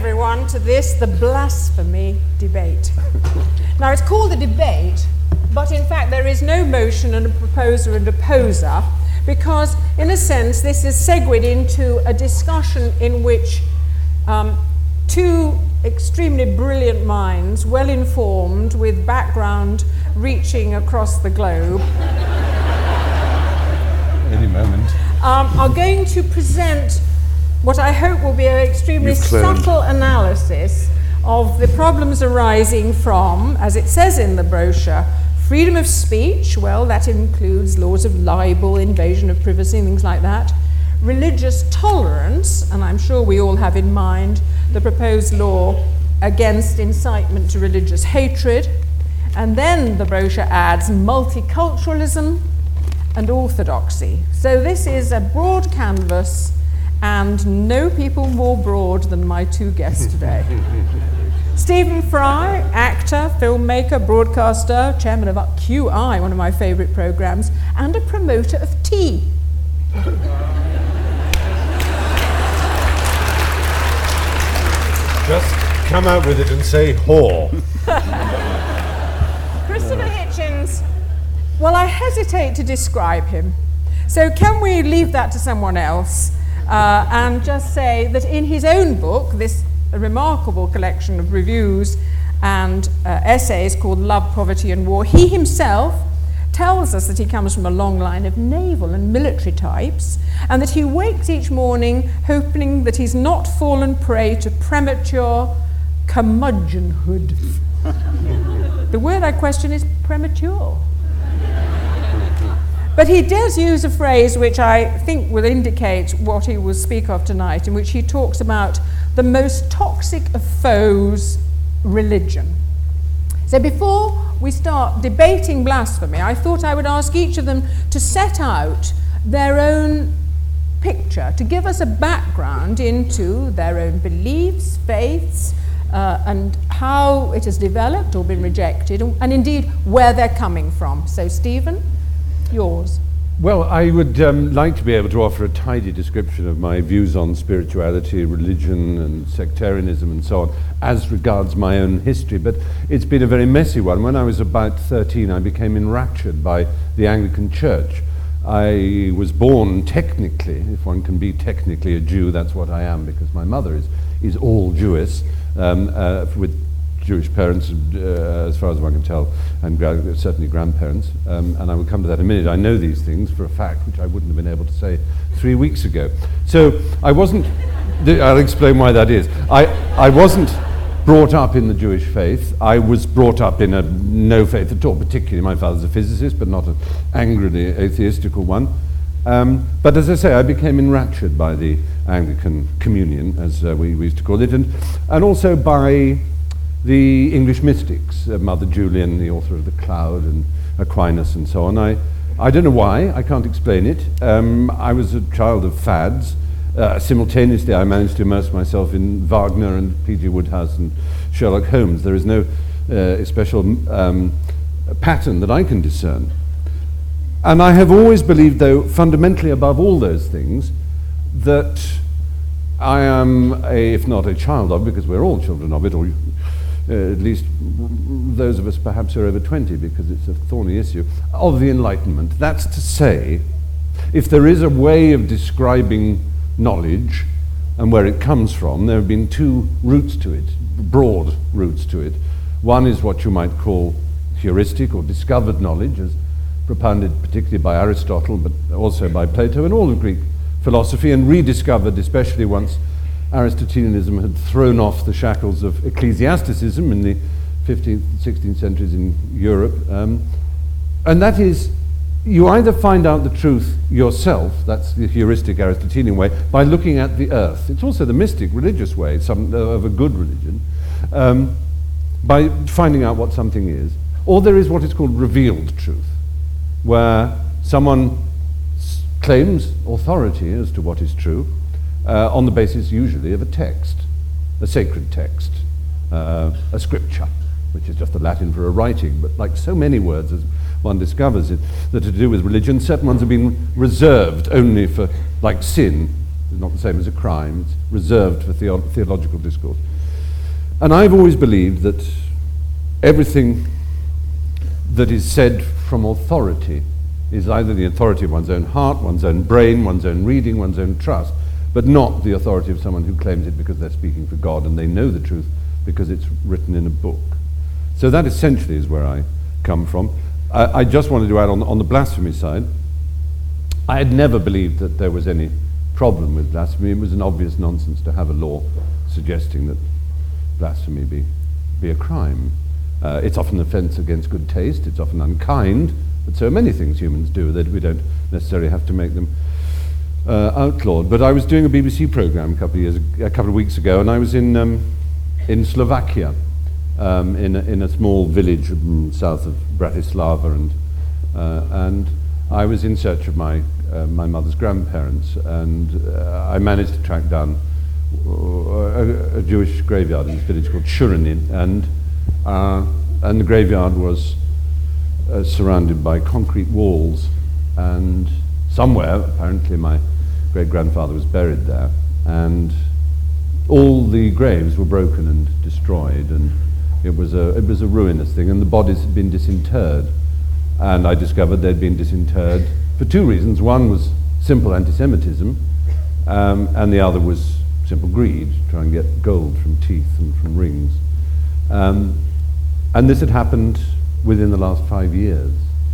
everyone, to this, the blasphemy debate. Now, it's called a debate, but in fact there is no motion and a proposer and opposer, because in a sense this is segued into a discussion in which two extremely brilliant minds, well informed, with background reaching across the globe, any moment, are going to present what I hope will be an extremely subtle analysis of the problems arising from, as it says in the brochure, freedom of speech. Well, that includes laws of libel, invasion of privacy, things like that. Religious tolerance, and I'm sure we all have in mind the proposed law against incitement to religious hatred. And then the brochure adds multiculturalism and orthodoxy. So this is a broad canvas, and no people more broad than my two guests today. Stephen Fry, actor, filmmaker, broadcaster, chairman of QI, one of my favourite programmes, and a promoter of tea. Just come out with it and say whore. Christopher Hitchens, well, I hesitate to describe him. So can we leave that to someone else and just say that in his own book, this remarkable collection of reviews and essays called Love, Poverty and War, he himself tells us that he comes from a long line of naval and military types, and that he wakes each morning hoping that he's not fallen prey to premature curmudgeonhood. The word I question is premature. But he does use a phrase which I think will indicate what he will speak of tonight, in which he talks about the most toxic of foes, religion. So before we start debating blasphemy, I thought I would ask each of them to set out their own picture, to give us a background into their own beliefs, faiths, and how it has developed or been rejected, and indeed where they're coming from. So Stephen, yours. Well, I would like to be able to offer a tidy description of my views on spirituality, religion and sectarianism and so on as regards my own history, but it's been a very messy one. When I was about 13, I became enraptured by the Anglican Church. I was born technically, if one can be technically a Jew, that's what I am, because my mother is all Jewish, with Jewish parents, as far as one can tell, and certainly grandparents, and I will come to that in a minute. I know these things for a fact, which I wouldn't have been able to say 3 weeks ago. So I wasn't, I'll explain why that is. I wasn't brought up in the Jewish faith. I was brought up in a no faith at all, particularly my father's a physicist, but not an angrily atheistical one. But as I say, I became enraptured by the Anglican Communion, as we used to call it, and also by the English mystics, Mother Julian, the author of The Cloud, and Aquinas, and so on. I don't know why, I can't explain it. I was a child of fads. Simultaneously, I managed to immerse myself in Wagner and P.G. Wodehouse and Sherlock Holmes. There is no special pattern that I can discern. And I have always believed, though, fundamentally above all those things, that I am, if not a child of, because we're all children of it, or at least those of us perhaps who are over 20, because it's a thorny issue, of the Enlightenment. That's to say, if there is a way of describing knowledge and where it comes from, there have been two routes to it, broad routes to it. One is what you might call heuristic or discovered knowledge, as propounded particularly by Aristotle, but also by Plato and all of Greek philosophy, and rediscovered especially once Aristotelianism had thrown off the shackles of ecclesiasticism in the 15th, 16th centuries in Europe. And that is, you either find out the truth yourself, that's the heuristic Aristotelian way, by looking at the earth. It's also the mystic religious way, of a good religion, by finding out what something is. Or there is what is called revealed truth, where someone claims authority as to what is true, on the basis usually of a text, a sacred text, a scripture, which is just the Latin for a writing, but like so many words as one discovers it, that are to do with religion, certain ones have been reserved only for, like sin, is not the same as a crime, it's reserved for theological discourse. And I've always believed that everything that is said from authority is either the authority of one's own heart, one's own brain, one's own reading, one's own trust, but not the authority of someone who claims it because they're speaking for God and they know the truth because it's written in a book. So that essentially is where I come from. I just wanted to add on the blasphemy side, I had never believed that there was any problem with blasphemy. It was an obvious nonsense to have a law suggesting that blasphemy be a crime. It's often an offence against good taste, it's often unkind, but so many things humans do that we don't necessarily have to make them outlawed. But I was doing a BBC programme a couple of weeks ago, and I was in Slovakia, in a small village south of Bratislava, and I was in search of my mother's grandparents, and I managed to track down a Jewish graveyard in this village called Churinin, and the graveyard was surrounded by concrete walls, and somewhere apparently my great-grandfather was buried there, and all the graves were broken and destroyed, and it was a ruinous thing, and the bodies had been disinterred, and I discovered they'd been disinterred for two reasons. One was simple anti-Semitism, and the other was simple greed, try and get gold from teeth and from rings. And this had happened within the last 5 years.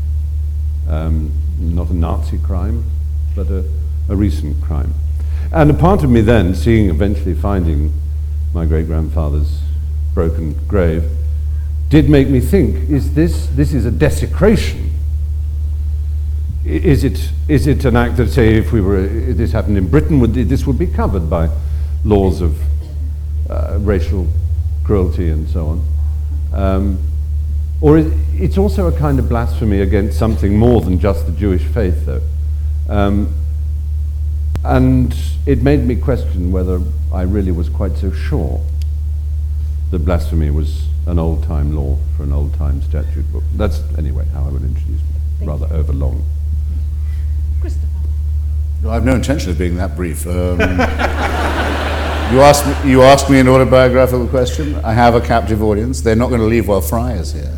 Not a Nazi crime, but a recent crime. And a part of me then, eventually finding my great-grandfather's broken grave, did make me think, this is a desecration. Is it an act that, say, if this happened in Britain, this would be covered by laws of racial cruelty and so on? Or it's also a kind of blasphemy against something more than just the Jewish faith, though. And it made me question whether I really was quite so sure that blasphemy was an old-time law for an old-time statute book. That's, anyway, how I would introduce it, rather overlong. Christopher. No, I have no intention of being that brief. You asked me an autobiographical question. I have a captive audience. They're not going to leave while Fry is here.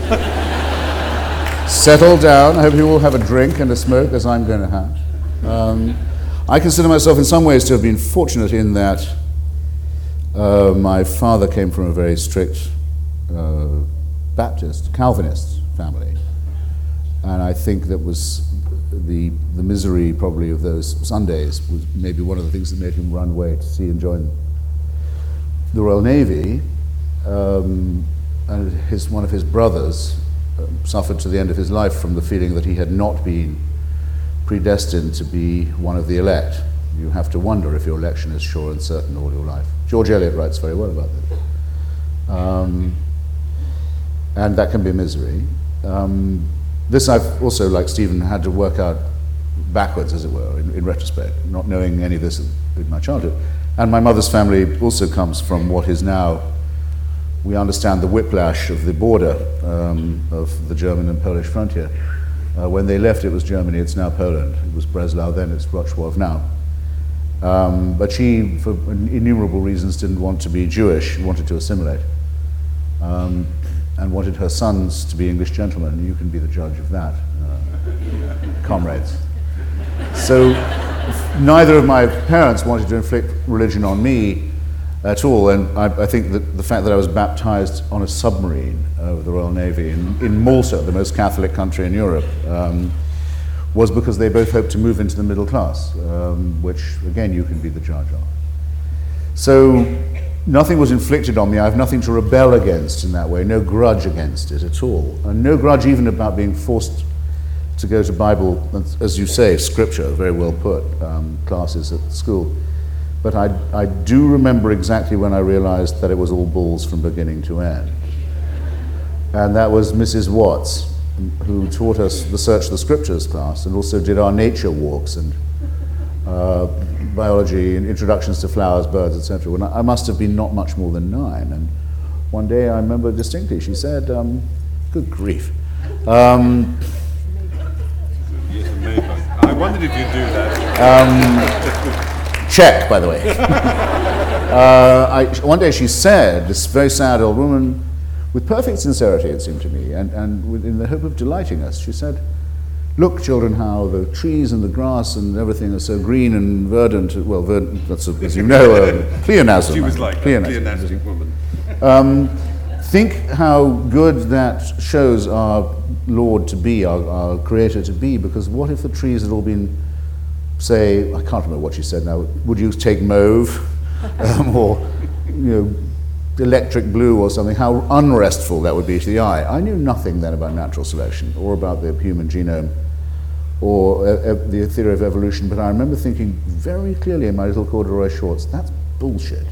Settle down. I hope you all have a drink and a smoke, as I'm going to have. I consider myself in some ways to have been fortunate in that my father came from a very strict Baptist, Calvinist family. And I think that was the misery probably of those Sundays was maybe one of the things that made him run away to see and join the Royal Navy. And one of his brothers suffered to the end of his life from the feeling that he had not been predestined to be one of the elect. You have to wonder if your election is sure and certain all your life. George Eliot writes very well about that. And that can be misery. This I've also, like Stephen, had to work out backwards, as it were, in retrospect, not knowing any of this in my childhood. And my mother's family also comes from what is now, we understand, the whiplash of the border of the German and Polish frontier. When they left, it was Germany, it's now Poland. It was Breslau then, it's Wrocław now. But she, for innumerable reasons, didn't want to be Jewish, she wanted to assimilate. And wanted her sons to be English gentlemen. You can be the judge of that, comrades. So neither of my parents wanted to inflict religion on me at all, and I think that the fact that I was baptized on a submarine of the Royal Navy in Malta, the most Catholic country in Europe, was because they both hoped to move into the middle class, which, again, you can be the judge of. So nothing was inflicted on me. I have nothing to rebel against in that way, no grudge against it at all. And no grudge even about being forced to go to Bible, as you say, scripture, very well put, classes at school. But I do remember exactly when I realized that it was all balls from beginning to end. And that was Mrs. Watts, who taught us the Search the Scriptures class and also did our nature walks and biology and introductions to flowers, birds, etc. When I must have been not much more than 9, and one day I remember distinctly she said, good grief. I wondered if you'd do that. Check, by the way. One day she said, this very sad old woman, with perfect sincerity it seemed to me, and in the hope of delighting us, she said, "Look, children, how the trees and the grass and everything are so green and verdant." Well, verdant, that's, as you know, a pleonasm. She was like a pleonastic woman. Think how good that shows our Lord to be, our Creator to be, because what if the trees had all been, say, I can't remember what she said now, would you take mauve, or, electric blue or something, how unrestful that would be to the eye. I knew nothing then about natural selection, or about the human genome, or the theory of evolution, but I remember thinking very clearly in my little corduroy shorts, that's bullshit.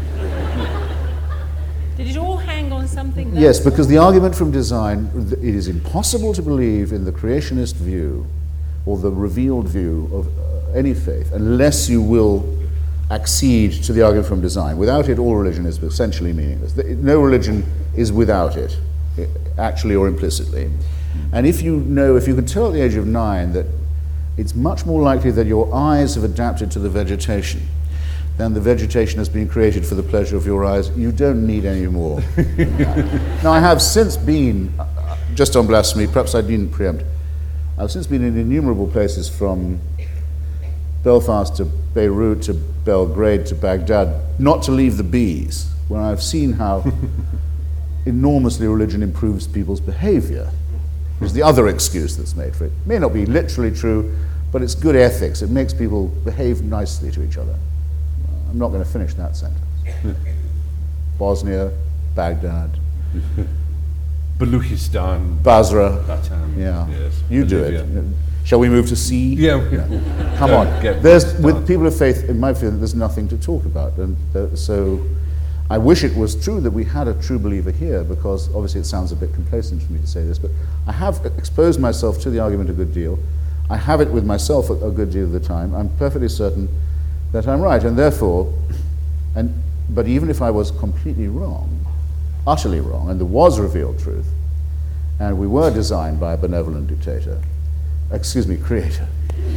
Did it all hang on something? Yes, because the argument from design, it is impossible to believe in the creationist view or the revealed view of any faith unless you will accede to the argument from design. Without it, all religion is essentially meaningless. No religion is without it, actually or implicitly. And if you can tell at the age of 9 that it's much more likely that your eyes have adapted to the vegetation than the vegetation has been created for the pleasure of your eyes, you don't need any more. Now, I have since been, just on blasphemy, perhaps I didn't preempt, I've since been in innumerable places from Belfast to Beirut to Belgrade to Baghdad, not to leave the bees, when I've seen how enormously religion improves people's behavior. Which is the other excuse that's made for it. It may not be literally true, but it's good ethics. It makes people behave nicely to each other. I'm not going to finish that sentence. Bosnia, Baghdad, Baluchistan, Basra. Batam. Yeah, yes. you do Bolivia. it. Shall we move to C? Yeah. Come on. With people of faith, in my feeling, there's nothing to talk about, and so I wish it was true that we had a true believer here, because obviously it sounds a bit complacent for me to say this, but I have exposed myself to the argument a good deal. I have it with myself a good deal of the time. I'm perfectly certain that I'm right, and therefore, but even if I was completely wrong, utterly wrong, and there was revealed truth, and we were designed by a benevolent creator,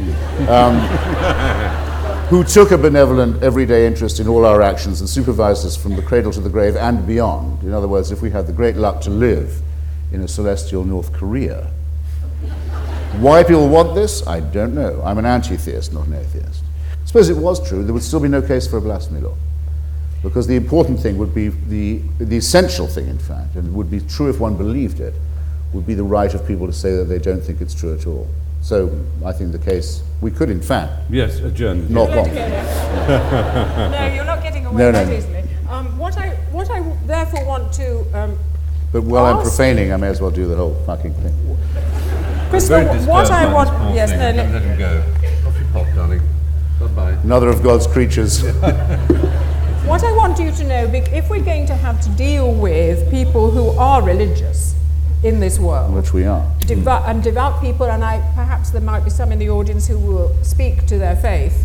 who took a benevolent, everyday interest in all our actions and supervised us from the cradle to the grave and beyond. In other words, if we had the great luck to live in a celestial North Korea. Why people want this, I don't know. I'm an anti-theist, not an atheist. Suppose it was true, there would still be no case for a blasphemy law. Because the important thing would be, the essential thing, in fact, and it would be true if one believed it, would be the right of people to say that they don't think it's true at all. So I think the case, we could in fact... Yes, adjourn. Knock on. No, you're not getting away that easily. What I therefore want to but while I'm profaning, I may as well do the whole fucking thing. Christopher, what I want... Yes, Don't let him go. Off you pop, darling. Bye-bye. Another of God's creatures. What I want you to know, if we're going to have to deal with people who are religious in this world, Which we are. And devout people, and perhaps there might be some in the audience who will speak to their faith,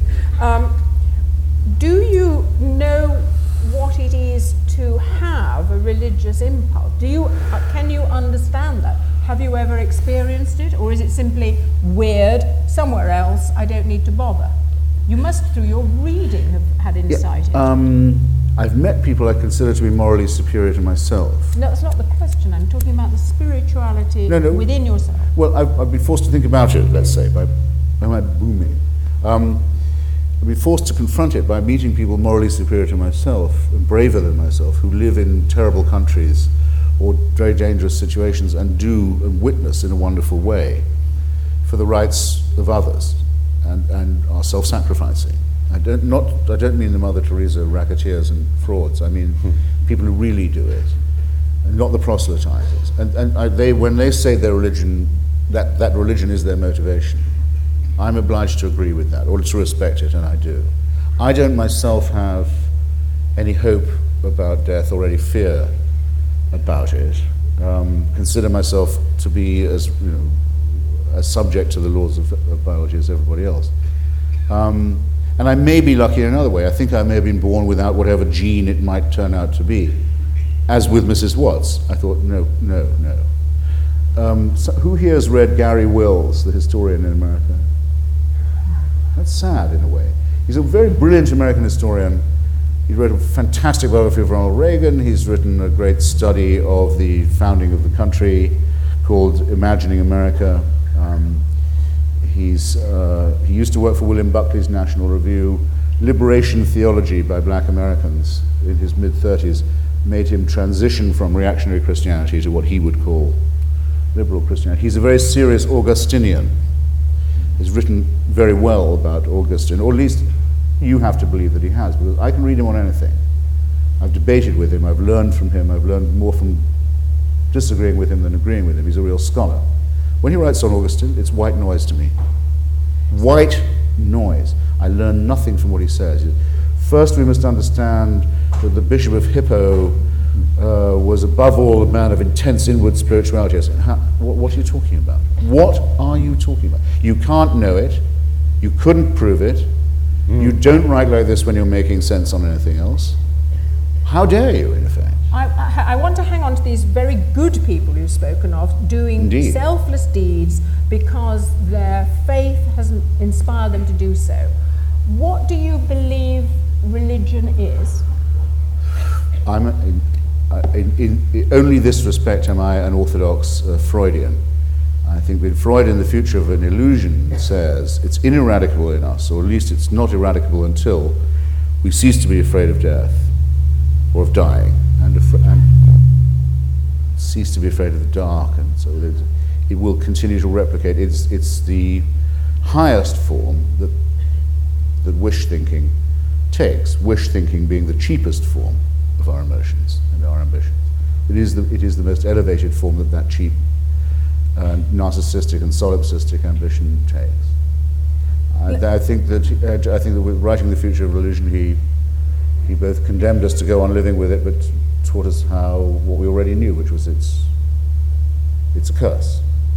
do you know what it is to have a religious impulse? Can you understand that? Have you ever experienced it, or is it simply weird, somewhere else, I don't need to bother? You must, through your reading, have had insight into it. I've met people I consider to be morally superior to myself. No, that's not the question. I'm talking about the spirituality within yourself. Well, I've been forced to think about it, let's say, by my booming. I've been forced to confront it by meeting people morally superior to myself, and braver than myself, who live in terrible countries or very dangerous situations and do and witness in a wonderful way for the rights of others and are self-sacrificing. I don't mean the Mother Teresa racketeers and frauds. I mean people who really do it, and not the proselytizers. And when they say their religion, that religion is their motivation, I'm obliged to agree with that, or to respect it, and I do. I don't myself have any hope about death or any fear about it. Consider myself to be as subject to the laws of biology as everybody else. And I may be lucky in another way. I think I may have been born without whatever gene it might turn out to be. As with Mrs. Watts, I thought, no. So who here has read Gary Wills, the historian in America? That's sad in a way. He's a very brilliant American historian He wrote a fantastic biography of Ronald Reagan. He's written a great study of the founding of the country called Imagining America. He used to work for William Buckley's National Review. Liberation theology by black Americans in his mid-30s made him transition from reactionary Christianity to what he would call liberal Christianity. He's a very serious Augustinian. He's written very well about Augustine, or at least you have to believe that he has, because I can read him on anything. I've debated with him, I've learned from him, I've learned more from disagreeing with him than agreeing with him. He's a real scholar. When he writes on Augustine, it's white noise to me. White noise. I learn nothing from what he says. First, we must understand that the Bishop of Hippo was above all a man of intense inward spirituality. I said, what are you talking about? What are you talking about? You can't know it. You couldn't prove it. You don't write like this when you're making sense on anything else. How dare you, in effect? I want to hang on to these very good people you've spoken of doing Indeed. Selfless deeds because their faith has inspired them to do so. What do you believe religion is? In only this respect am I an orthodox Freudian. I think that Freud in The Future of an Illusion says it's ineradicable in us, or at least it's not eradicable until we cease to be afraid of death or of dying, and cease to be afraid of the dark, and so it will continue to replicate. It's the highest form that wish thinking takes, wish thinking being the cheapest form of our emotions and our ambitions. It is the most elevated form that cheap narcissistic and solipsistic ambition takes. I think that with writing The Future of Religion, he both condemned us to go on living with it, but taught us what we already knew, which was it's a curse.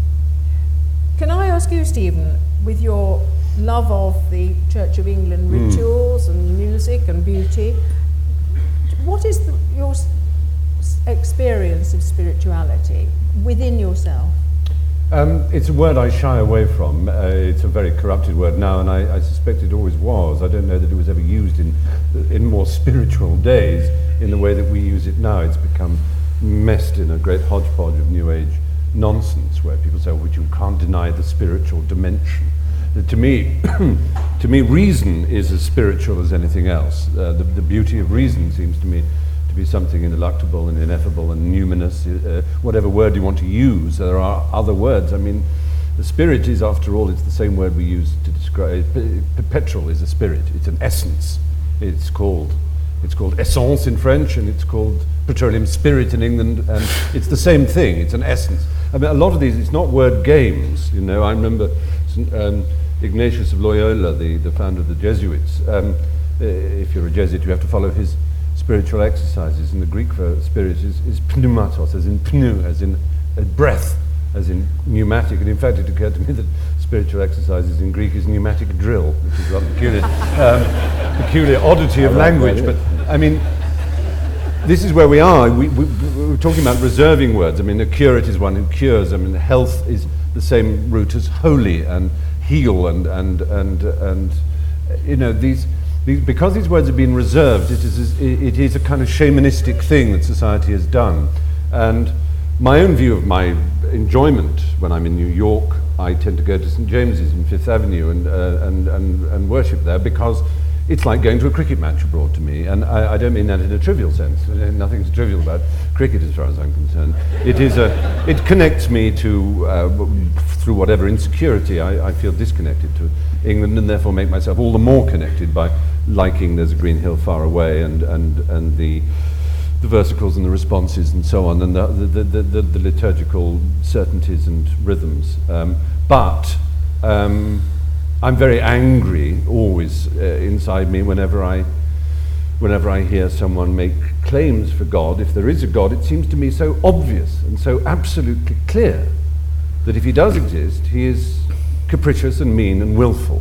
Can I ask you, Stephen, with your love of the Church of England rituals and music and beauty, what is your experience of spirituality within yourself? It's a word I shy away from. It's a very corrupted word now, and I suspect it always was. I don't know that it was ever used in more spiritual days in the way that we use it now. It's become messed in a great hodgepodge of New Age nonsense, where people say, "Well, you can't deny the spiritual dimension." To me, reason is as spiritual as anything else. The beauty of reason seems to me to be something ineluctable and ineffable and numinous, whatever word you want to use. There are other words. I mean, the spirit is, after all, it's the same word we use to describe. Petrol is a spirit. It's an essence. It's called essence in French, and it's called petroleum spirit in England, and it's the same thing. It's an essence. I mean, a lot of these, it's not word games. You know, I remember Ignatius of Loyola, the founder of the Jesuits. If you're a Jesuit, you have to follow his spiritual exercises, and the Greek for spirit is pneumatos, as in pneu, as in breath, as in pneumatic. And in fact, it occurred to me that spiritual exercises in Greek is pneumatic drill, which is a peculiar oddity of language. But I mean, this is where we are. We're talking about reserving words. I mean, a curate is one who cures. I mean, health is the same root as holy and heal, and you know, these because these words have been reserved, it is a kind of shamanistic thing that society has done. And my own view of my enjoyment when I'm in New York, I tend to go to St. James's in Fifth Avenue and worship there, because it's like going to a cricket match abroad to me, and I don't mean that in a trivial sense. Nothing's trivial about cricket as far as I'm concerned. It connects me to, through whatever insecurity I feel disconnected to England, and therefore make myself all the more connected by liking There's a Green Hill Far Away and the versicles and the responses and so on, and the liturgical certainties and rhythms. But I'm very angry always inside me whenever I hear someone make claims for God. If there is a God, it seems to me so obvious and so absolutely clear that if he does exist, he is capricious and mean and willful.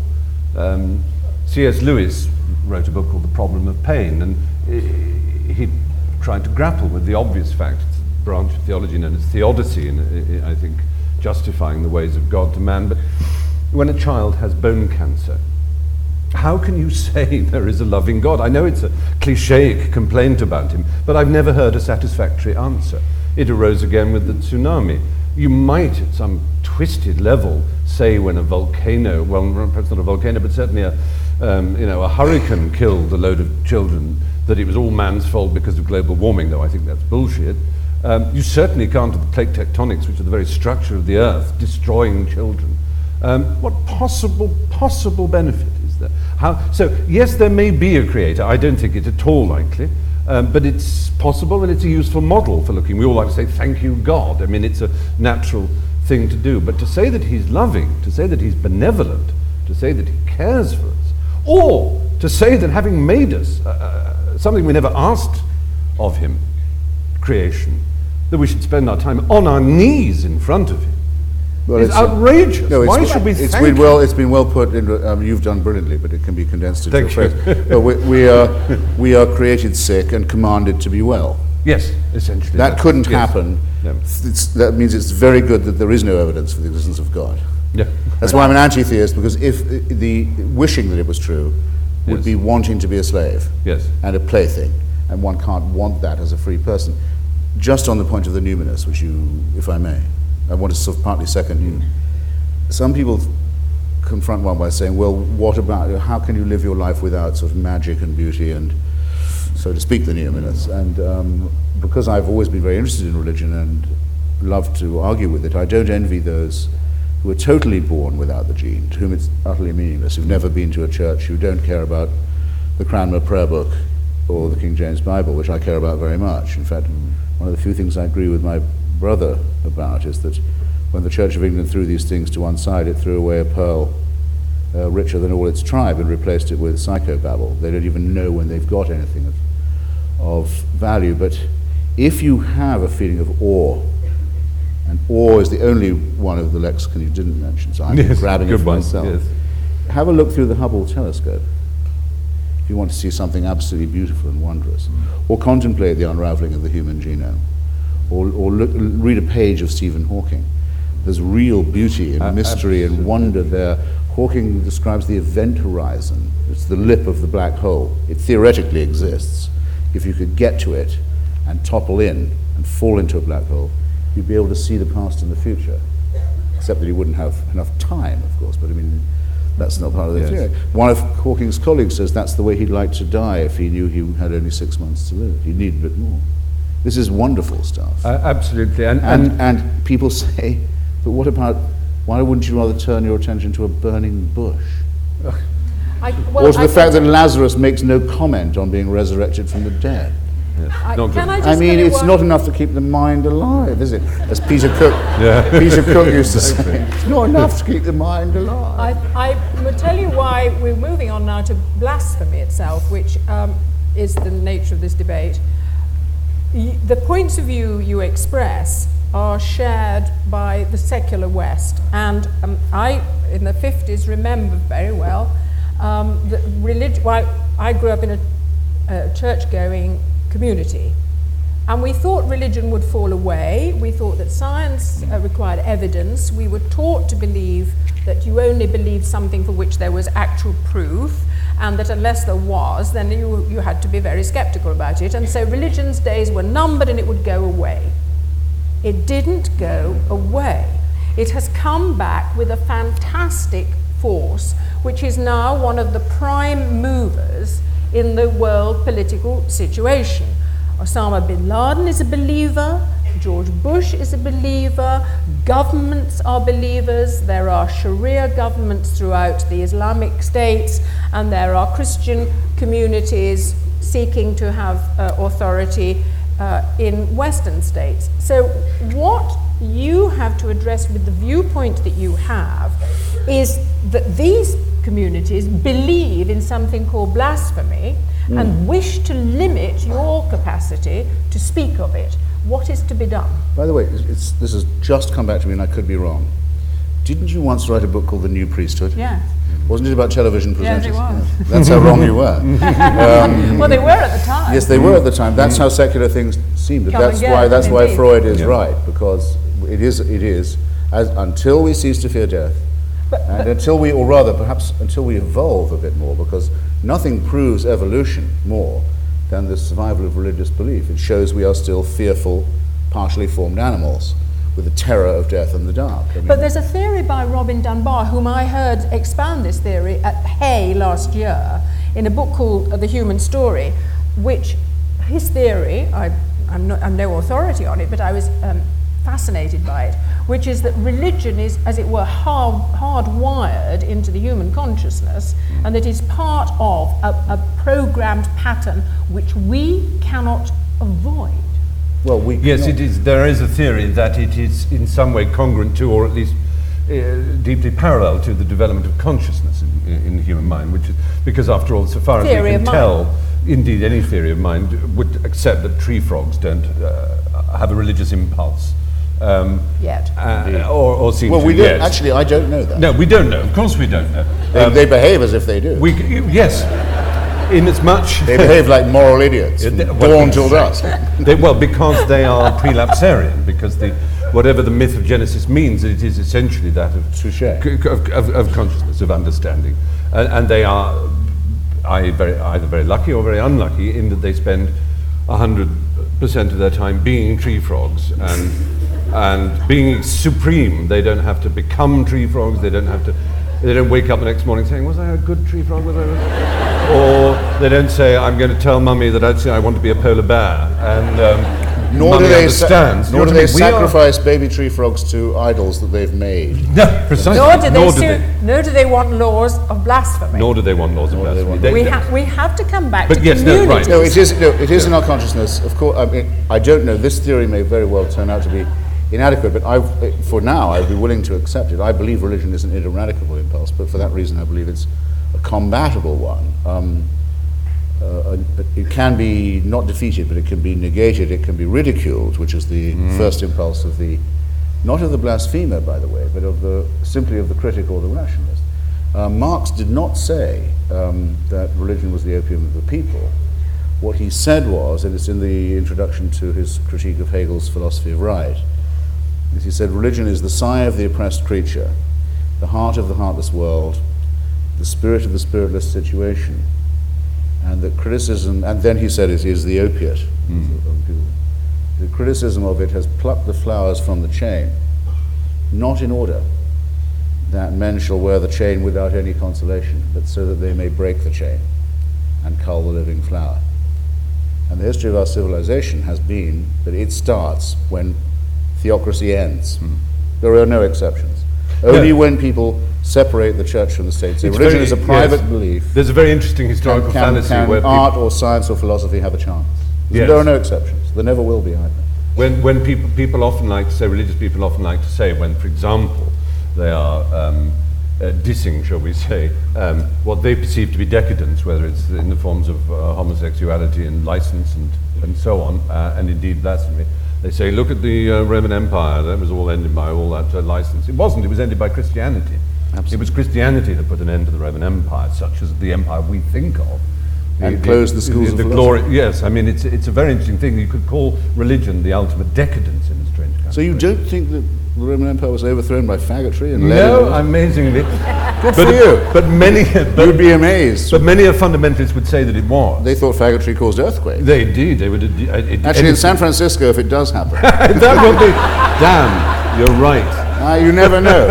C.S. Lewis wrote a book called The Problem of Pain, and he tried to grapple with the obvious fact. It's a branch of theology known as theodicy, and I think justifying the ways of God to man. But when a child has bone cancer, How can you say there is a loving God? I know it's a clichéic complaint about him, but I've never heard a satisfactory answer. It arose again with the tsunami. You might, at some twisted level, say when a volcano, well, perhaps not a volcano, but certainly a hurricane killed a load of children, that it was all man's fault because of global warming, though I think that's bullshit. You certainly can't have the plate tectonics, which are the very structure of the earth, destroying children. What possible benefit is there? So, yes, there may be a creator. I don't think it at all likely. But it's possible, and it's a useful model for looking. We all like to say, thank you, God. I mean, it's a natural thing to do. But to say that he's loving, to say that he's benevolent, to say that he cares for us, or to say that having made us something we never asked of him, creation, that we should spend our time on our knees in front of him, is outrageous. No, why should we it's thank been well. It's been well put. You've done brilliantly, but it can be condensed into a phrase. But we are created sick and commanded to be well. Yes, essentially. That couldn't happen. No. That means it's very good that there is no evidence for the existence of God. Yeah. That's why I'm an anti-theist, because if the wishing that it was true would be wanting to be a slave and a plaything, and one can't want that as a free person. Just on the point of the numinous, which you, if I may, I want to sort of partly second you. Some people confront one by saying, well, what about, how can you live your life without sort of magic and beauty and, so to speak, the numinous? And because I've always been very interested in religion and love to argue with it, I don't envy those who are totally born without the gene, to whom it's utterly meaningless, who've never been to a church, who don't care about the Cranmer Prayer Book or the King James Bible, which I care about very much. In fact, one of the few things I agree with my brother about is that when the Church of England threw these things to one side, it threw away a pearl richer than all its tribe and replaced it with psychobabble. They don't even know when they've got anything of value. But if you have a feeling of awe, and awe is the only one of the lexicon you didn't mention, so I'm grabbing it for myself. Have a look through the Hubble telescope if you want to see something absolutely beautiful and wondrous, or contemplate the unraveling of the human genome, or read a page of Stephen Hawking. There's real beauty and mystery and wonder there. Hawking describes the event horizon. It's the lip of the black hole. It theoretically exists. If you could get to it and topple in and fall into a black hole, you'd be able to see the past and the future. Except that you wouldn't have enough time, of course, but I mean, that's not part of the theory. One of Hawking's colleagues says that's the way he'd like to die if he knew he had only 6 months to live. He'd need a bit more. This is wonderful stuff. Absolutely. And people say, but what about, why wouldn't you rather turn your attention to a burning bush? Or to the fact that Lazarus makes no comment on being resurrected from the dead. Yes. I mean, it's not enough to keep the mind alive, is it? As Peter Cook used to say. It's not enough to keep the mind alive. I will tell you why we're moving on now to blasphemy itself, which is the nature of this debate. The points of view you express are shared by the secular West, and I, in the 50s, remember very well that religion. Well, I grew up in a church-going community, and we thought religion would fall away. We thought that science required evidence. We were taught to believe that you only believed something for which there was actual proof, and that unless there was, then you had to be very skeptical about it. And so religion's days were numbered and it would go away. It didn't go away. It has come back with a fantastic force, which is now one of the prime movers in the world political situation. Osama bin Laden is a believer, George Bush is a believer, governments are believers, there are Sharia governments throughout the Islamic states, and there are Christian communities seeking to have authority in Western states. So what you have to address with the viewpoint that you have is that these communities believe in something called blasphemy and wish to limit your capacity to speak of it. What is to be done? By the way, this has just come back to me, and I could be wrong. Didn't you once write a book called The New Priesthood? Yes. Wasn't it about television presenters? Yes, it was. Yeah. That's how wrong you were. Well, they were at the time. Yes, they were at the time. That's how secular things seemed. That's why Freud is right, because it is as until we cease to fear death, And until we, or rather perhaps until we evolve a bit more, because nothing proves evolution more than the survival of religious belief. It shows we are still fearful, partially formed animals with the terror of death and the dark. But there's a theory by Robin Dunbar, whom I heard expound this theory at Hay last year in a book called The Human Story, which his theory, I'm no authority on it, but I was fascinated by it, which is that religion is, as it were, hardwired into the human consciousness, and that it's part of a programmed pattern which we cannot avoid. Well, yes, it is. There is a theory that it is in some way congruent to, or at least deeply parallel to, the development of consciousness in the human mind, which is because, after all, so far as we can tell, indeed, any theory of mind would accept that tree frogs don't have a religious impulse. Yet. Or seem well, to we don't, yet. actually, I don't know that. No, we don't know. Of course we don't know. They behave as if they do. Yes. Inasmuch they behave like moral idiots from dawn till dusk. Because they are prelapsarian, because whatever the myth of Genesis means, it is essentially that of consciousness, of understanding. And they are either very lucky or very unlucky in that they spend 100% of their time being tree frogs and being supreme. They don't have to become tree frogs. They don't wake up the next morning saying, was I a good tree frog? Or they don't say, I'm going to tell Mummy that actually I want to be a polar bear. And nor do they sacrifice baby tree frogs to idols that they've made. No, precisely. Nor do they want laws of blasphemy. Nor do they want laws of blasphemy. We have to come back to communities. No, it is in our consciousness. Of course, I don't know. This theory may very well turn out to be inadequate, but for now, I'd be willing to accept it. I believe religion is an ineradicable impulse, but for that reason, I believe it's a combatable one. It can be not defeated, but it can be negated, it can be ridiculed, which is the first impulse of not of the blasphemer, by the way, but simply of the critic or the rationalist. Marx did not say that religion was the opium of the people. What he said was, and it's in the introduction to his critique of Hegel's philosophy of right, he said, religion is the sigh of the oppressed creature, the heart of the heartless world, the spirit of the spiritless situation, and that criticism, and then he said it is the opiate. The criticism of it has plucked the flowers from the chain, not in order that men shall wear the chain without any consolation, but so that they may break the chain and cull the living flower. And the history of our civilization has been that it starts when theocracy ends. There are no exceptions. Only when people separate the church from the state. So religion is a private belief. There's a very interesting historical fallacy where art or science or philosophy have a chance. Yes. There are no exceptions. There never will be either. When people often like to say, religious people often like to say, when, for example, they are dissing, shall we say, what they perceive to be decadence, whether it's in the forms of homosexuality and license and so on, and indeed blasphemy. They say, look at the Roman Empire, that was all ended by all that license. It wasn't, it was ended by Christianity. Absolutely. It was Christianity that put an end to the Roman Empire, such as the empire we think of. And closed the schools of philosophy. Yes, I mean, it's a very interesting thing. You could call religion the ultimate decadence in a strange kind of way. So you don't think that the Roman Empire was overthrown by faggotry and No, amazingly. Good for you. But many... You'd be amazed. But many of fundamentalists would say that it was. They thought faggotry caused earthquakes. They did. They would... Actually, in San Francisco, if it does happen... that would be... Damn, you're right. You never know.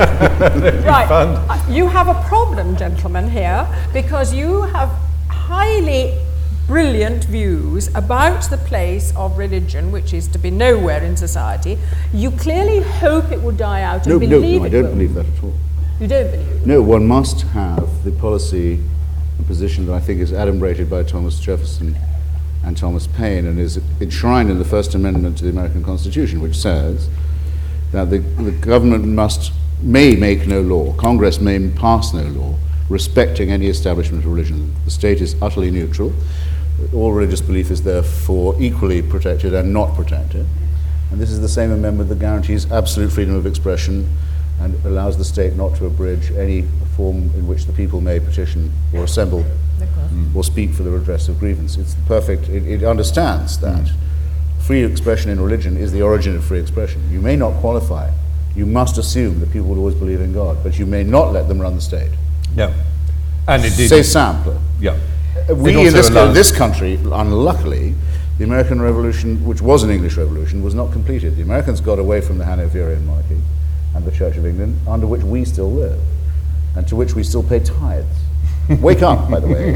Right. You have a problem, gentlemen, here, because you have highly brilliant views about the place of religion, which is to be nowhere in society. You clearly hope it will die out and believe I it don't will. believe that at all. You don't believe it? No, one must have the policy and position that I think is adumbrated by Thomas Jefferson and Thomas Paine and is enshrined in the First Amendment to the American Constitution, which says that the government may make no law, Congress may pass no law, respecting any establishment of religion. The state is utterly neutral. All religious belief is therefore equally protected and not protected. And this is the same amendment that guarantees absolute freedom of expression and allows the state not to abridge any form in which the people may petition or assemble or speak for the redress of grievance. It's perfect, it understands that free expression in religion is the origin of free expression. You may not qualify You must assume that people will always believe in God, but you may not let them run the state. Yeah. And it did. C'est simple. Yeah. We in this country, unluckily, the American Revolution, which was an English revolution, was not completed. The Americans got away from the Hanoverian monarchy and the Church of England, under which we still live, and to which we still pay tithes. Wake up, by the way.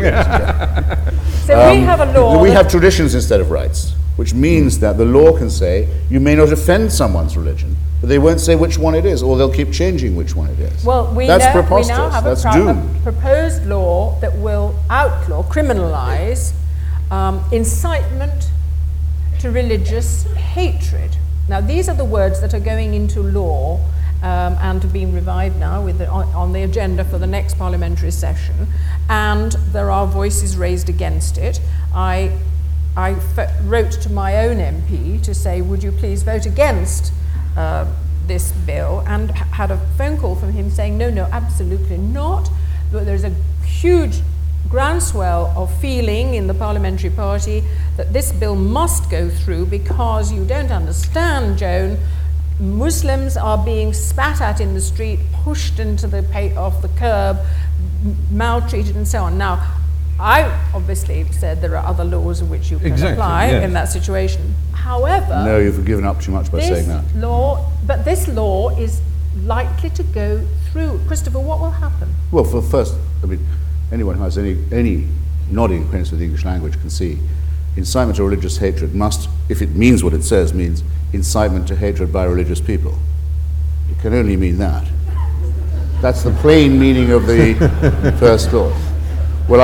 So we have a law. We have traditions instead of rights, which means that the law can say you may not offend someone's religion, but they won't say which one it is, or they'll keep changing which one it is. Well, we That's now preposterous. have That's a doomed. proposed law that will outlaw, criminalize incitement to religious hatred. Now, these are the words that are going into law and are being revived now on the agenda for the next parliamentary session, and there are voices raised against it. I wrote to my own MP to say, would you please vote against this bill, and had a phone call from him saying, no, absolutely not. But there's a huge groundswell of feeling in the parliamentary party that this bill must go through because you don't understand, Joan, Muslims are being spat at in the street, pushed into off the curb, maltreated and so on. Now, I obviously said there are other laws in which you can apply in that situation. However, no, you've given up too much by saying that. But this law is likely to go through. Christopher, what will happen? Well, first, I mean, anyone who has any nodding acquaintance with the English language can see incitement to religious hatred must, if it means what it says, means incitement to hatred by religious people. It can only mean that. That's the plain meaning of the first clause. Well,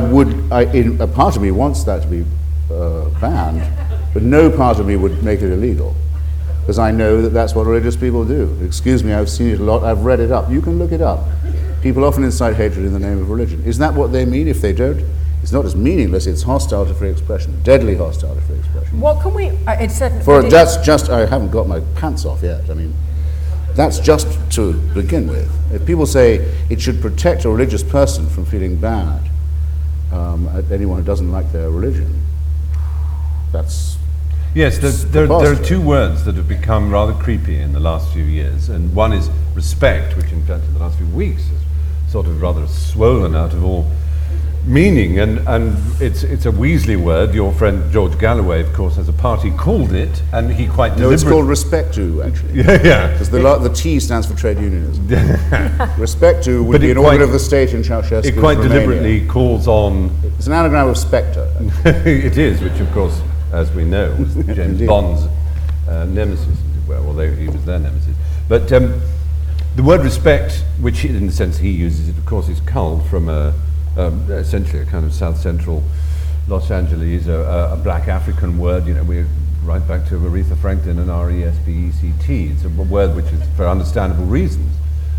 a part of me wants that to be banned, but no part of me would make it illegal, because I know that that's what religious people do. Excuse me, I've seen it a lot, I've read it up. You can look it up. People often incite hatred in the name of religion. Isn't that what they mean? If they don't, it's not as meaningless, it's hostile to free expression, deadly hostile to free expression. What can we, it's certain... That's just, I haven't got my pants off yet. I mean, that's just to begin with. If people say it should protect a religious person from feeling bad at anyone who doesn't like their religion, that's... Yes, there are two words that have become rather creepy in the last few years, and one is respect, which in fact in the last few weeks has sort of rather swollen out of all meaning, and it's a Weasley word. Your friend George Galloway, of course, has a party called it, and he quite deliberately... No, it's called respect to, actually. Yeah. Because the T stands for trade unionism. Respect to would be an organ of the state in Ceausescu's It quite Romania. deliberately calls on... It's an anagram of spectre. It is, which of course, as we know, was James Bond's nemesis, as it were, although he was their nemesis. But the word respect, which in the sense he uses it, of course, is culled from essentially a kind of South Central Los Angeles, a black African word. You know, we're right back to Aretha Franklin and R-E-S-P-E-C-T. It's a word which is for understandable reasons.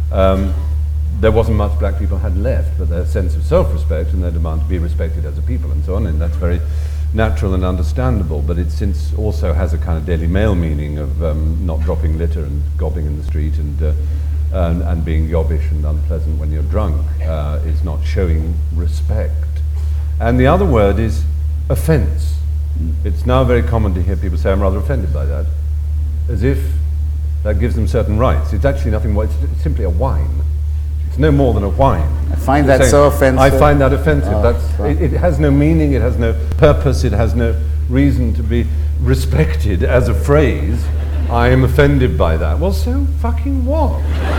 There wasn't much black people had left, but their sense of self-respect and their demand to be respected as a people and so on, and that's very natural and understandable, but it since also has a kind of Daily Mail meaning of not dropping litter and gobbing in the street and being yobbish and unpleasant when you're drunk is not showing respect. And the other word is offence. It's now very common to hear people say, I'm rather offended by that, as if that gives them certain rights. It's actually nothing more, it's simply a whine. It's no more than a whine. I find that so offensive. I find that offensive. Oh, it has no meaning, it has no purpose, it has no reason to be respected as a phrase. I am offended by that. Well, so fucking what?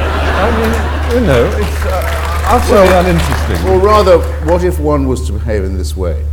I mean, you know, it's utterly uninteresting. Or rather, what if one was to behave in this way?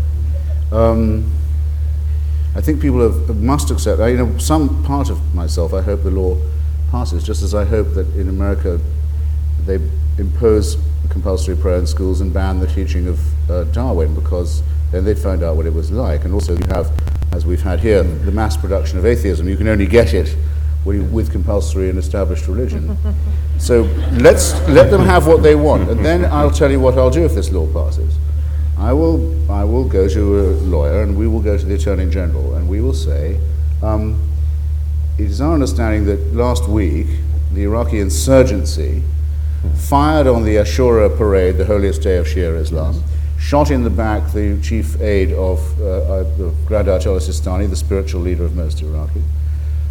I think people must accept, some part of myself, I hope the law passes, just as I hope that in America they impose compulsory prayer in schools and ban the teaching of Darwin, because then they'd find out what it was like. And also you have, as we've had here, the mass production of atheism. You can only get it with compulsory and established religion. So let them have what they want, and then I'll tell you what I'll do if this law passes. I will go to a lawyer, and we will go to the Attorney General, and we will say, it is our understanding that last week the Iraqi insurgency fired on the Ashura parade, the holiest day of Shia Islam, shot in the back the chief aide of the Grand Ayatollah Sistani, the spiritual leader of most Iraqi,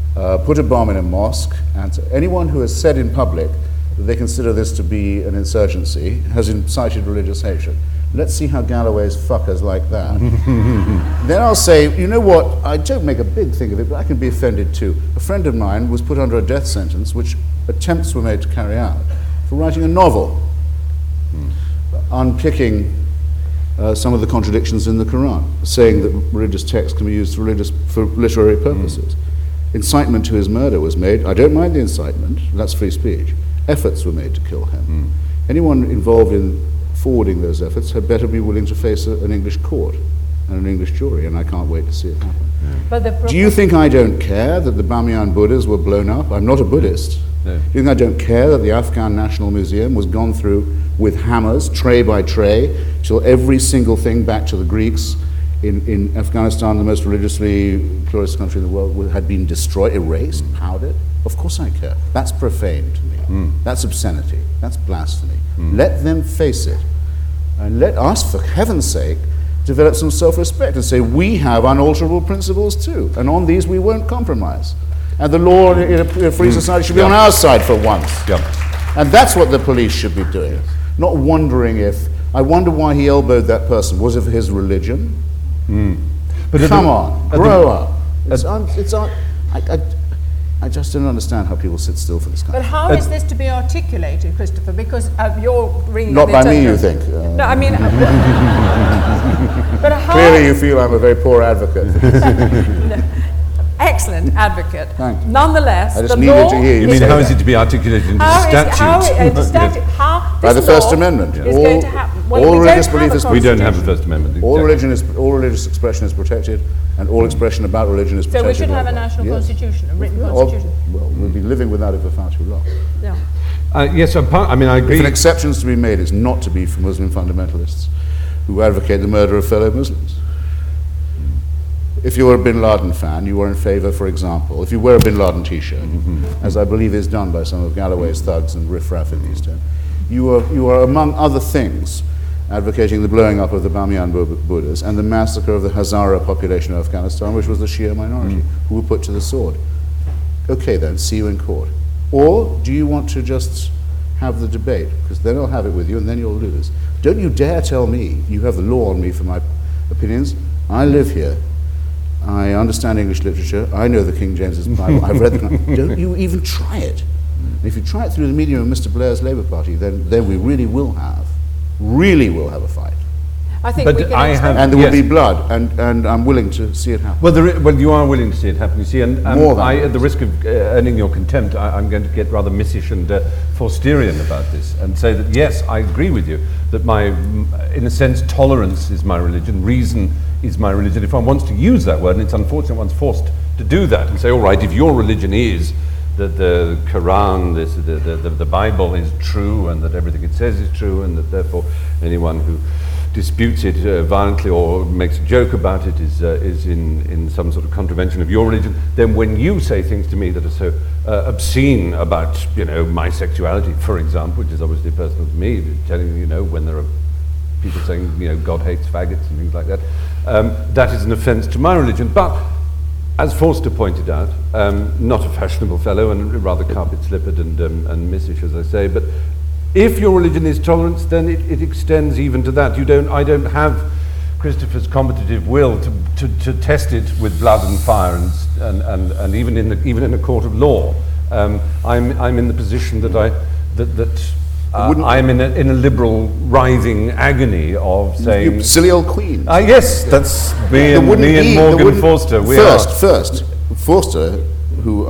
put a bomb in a mosque, and anyone who has said in public that they consider this to be an insurgency has incited religious hatred. Let's see how Galloway's fuckers like that. Then I'll say, you know what, I don't make a big thing of it, but I can be offended too. A friend of mine was put under a death sentence, which attempts were made to carry out, for writing a novel, unpicking some of the contradictions in the Quran, saying that religious texts can be used for literary purposes. Incitement to his murder was made. I don't mind the incitement, that's free speech. Efforts were made to kill him. Anyone involved in forwarding those efforts had better be willing to face an English court and an English jury, and I can't wait to see it happen. But do you think I don't care that the Bamiyan Buddhas were blown up? I'm not a Buddhist. No. Do you think I don't care that the Afghan National Museum was gone through with hammers, tray by tray, till every single thing back to the Greeks in Afghanistan, the most religiously pluralist country in the world, had been destroyed, erased, powdered? Of course I care. That's profane to me. That's obscenity. That's blasphemy. Let them face it. And let us, for heaven's sake, develop some self-respect and say we have unalterable principles too, and on these we won't compromise. And the law in a free society should be on our side for once. And that's what the police should be doing. Not wondering if, I wonder why he elbowed that person. Was it for his religion? But come on, grow up. I just don't understand how people sit still for this kind But of thing. how is this to be articulated, Christopher? Because you're ringing Not the by me, attention. you think. No, I mean... but how... Clearly you feel I'm a very poor advocate. Excellent advocate. Thank you. Nonetheless, I just the needed law to hear you You mean say how that. is it to be articulated into How statute? By the this First law Amendment. is going to happen. Well, all we don't religious have belief a is We don't have a constitution. First Amendment. all exactly. religious expression is protected, and all expression about religion is protected. So we should have a likewise. national Yes. constitution, a written Well, constitution. we'll be living without it for far too long. Yeah. Yes, I mean, I If agree. an exception is to be made, it's not to be for Muslim fundamentalists who advocate the murder of fellow Muslims. If you're a Bin Laden fan, you are in favor, for example, if you wear a Bin Laden t-shirt, as I believe is done by some of Galloway's thugs and riffraff in these days, you are, among other things, advocating the blowing up of the Bamiyan Buddhas and the massacre of the Hazara population of Afghanistan, which was the Shia minority, who were put to the sword. Okay then, see you in court. Or do you want to just have the debate? Because then I'll have it with you and then you'll lose. Don't you dare tell me you have the law on me for my opinions. I live here. I understand English literature. I know the King James's Bible. I've read them. Don't you even try it. And if you try it through the medium of Mr. Blair's Labour Party, then we really will have a fight. I think But we can I expect- have- And there will Yes. be blood, and I'm willing to see it happen. Well, you are willing to see it happen, you see, and More than at the risk of earning your contempt, I'm going to get rather missish and Forstierian about this and say that, yes, I agree with you, that in a sense, tolerance is my religion, reason is my religion. If one wants to use that word, and it's unfortunate one's forced to do that, and say, all right, if your religion is that the Quran, the Bible is true, and that everything it says is true, and that therefore anyone who disputes it violently or makes a joke about it is in some sort of contravention of your religion, then when you say things to me that are so obscene about, my sexuality, for example, which is obviously personal to me, telling you, when there are people saying, God hates faggots and things like that, that is an offence to my religion. But as Forster pointed out, not a fashionable fellow and rather carpet-slippered and missish, as I say, but if your religion is tolerance, then it extends even to that. I don't have Christopher's competitive will to test it with blood and fire and even in a court of law. I'm in the position that I'm in a liberal writhing agony of saying, You silly old queen. yes, that's me and Morgan Forster. First, Forster, who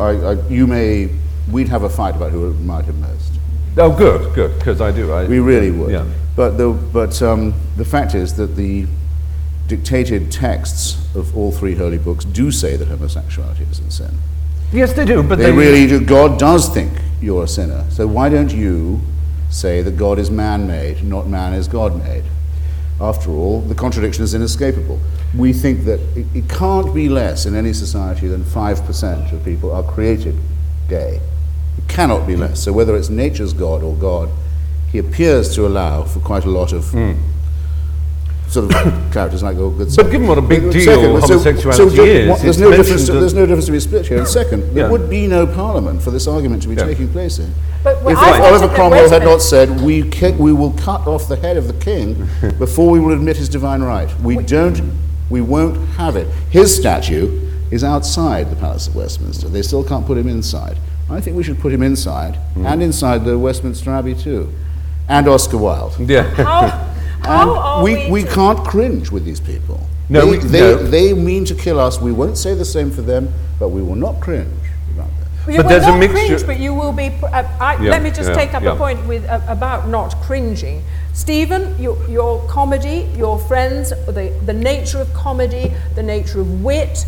we'd have a fight about who admired him most. Oh, good, because I do. We really would. Yeah. But the fact is that the dictated texts of all three holy books do say that homosexuality is a sin. Yes, they do, but They really do. God does think you're a sinner. So why don't you say that God is man-made, not man is God-made? After all, the contradiction is inescapable. We think that it can't be less in any society than 5% of people are created gay. It cannot be less. So whether it's nature's God or God, he appears to allow for quite a lot of sort of characters like all good. But given what a big deal Second, homosexuality is, there's no difference to be split here. And second, there Yeah. would be no parliament for this argument to be taking place in. But If I Oliver voted that Cromwell had Westminster- not said, we will cut off the head of the king before we will admit his divine right. We won't have it. His statue is outside the Palace of Westminster. They still can't put him inside. I think we should put him inside, and inside the Westminster Abbey too, and Oscar Wilde. Yeah. How are We can't cringe with these people. No, they mean to kill us. We won't say the same for them, but we will not cringe about that. Well, you But will there's a not mixture- cringe, but you will be. Let me just take up a point with about not cringing. Stephen, your comedy, your friends, the nature of comedy, the nature of wit,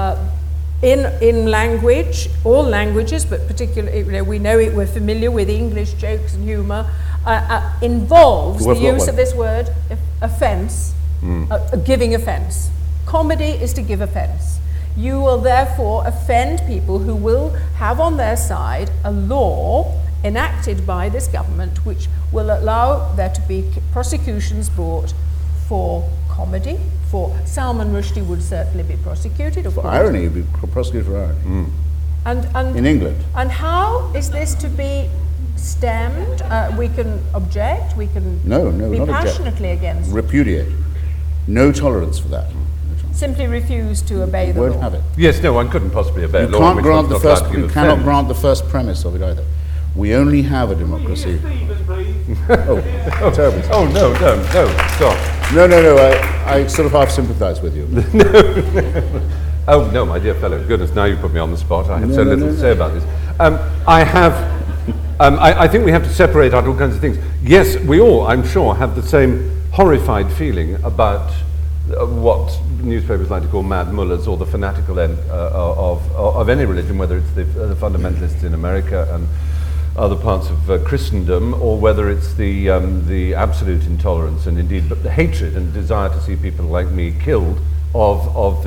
in language, all languages, but particularly, we know it. We're familiar with English jokes and humour. Involves the use of this word, offence, giving offence. Comedy is to give offence. You will therefore offend people who will have on their side a law enacted by this government which will allow there to be prosecutions brought for comedy. For Salman Rushdie would certainly be prosecuted. Of For course. irony, you'd be prosecuted for irony. And In England. And how is this to be stemmed? We can object. We can No, be not object. passionately against. Repudiate. No tolerance for that. Simply refuse to obey the Won't law. have it. Yes, no, one couldn't possibly obey You a law. can't which grant one's the not first. allowed to give You cannot offence. grant the first premise of it either. We only have a democracy. Oh, terrible. Oh, no, stop. No. I sort of half sympathise with you. Oh, no, my dear fellow, goodness, now you put me on the spot. I have so No, little no, to say about this. I think we have to separate out all kinds of things. Yes, we all, I'm sure, have the same horrified feeling about what newspapers like to call mad mullahs, or the fanatical end of any religion, whether it's the fundamentalists in America and other parts of Christendom, or whether it's the absolute intolerance and indeed but the hatred and desire to see people like me killed of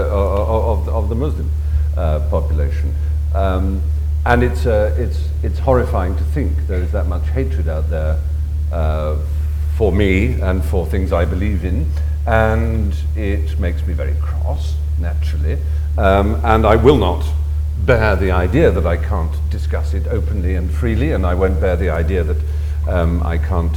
the Muslim population. And it's horrifying to think there is that much hatred out there for me and for things I believe in, and it makes me very cross, naturally, and I will not bear the idea that I can't discuss it openly and freely, and I won't bear the idea that I can't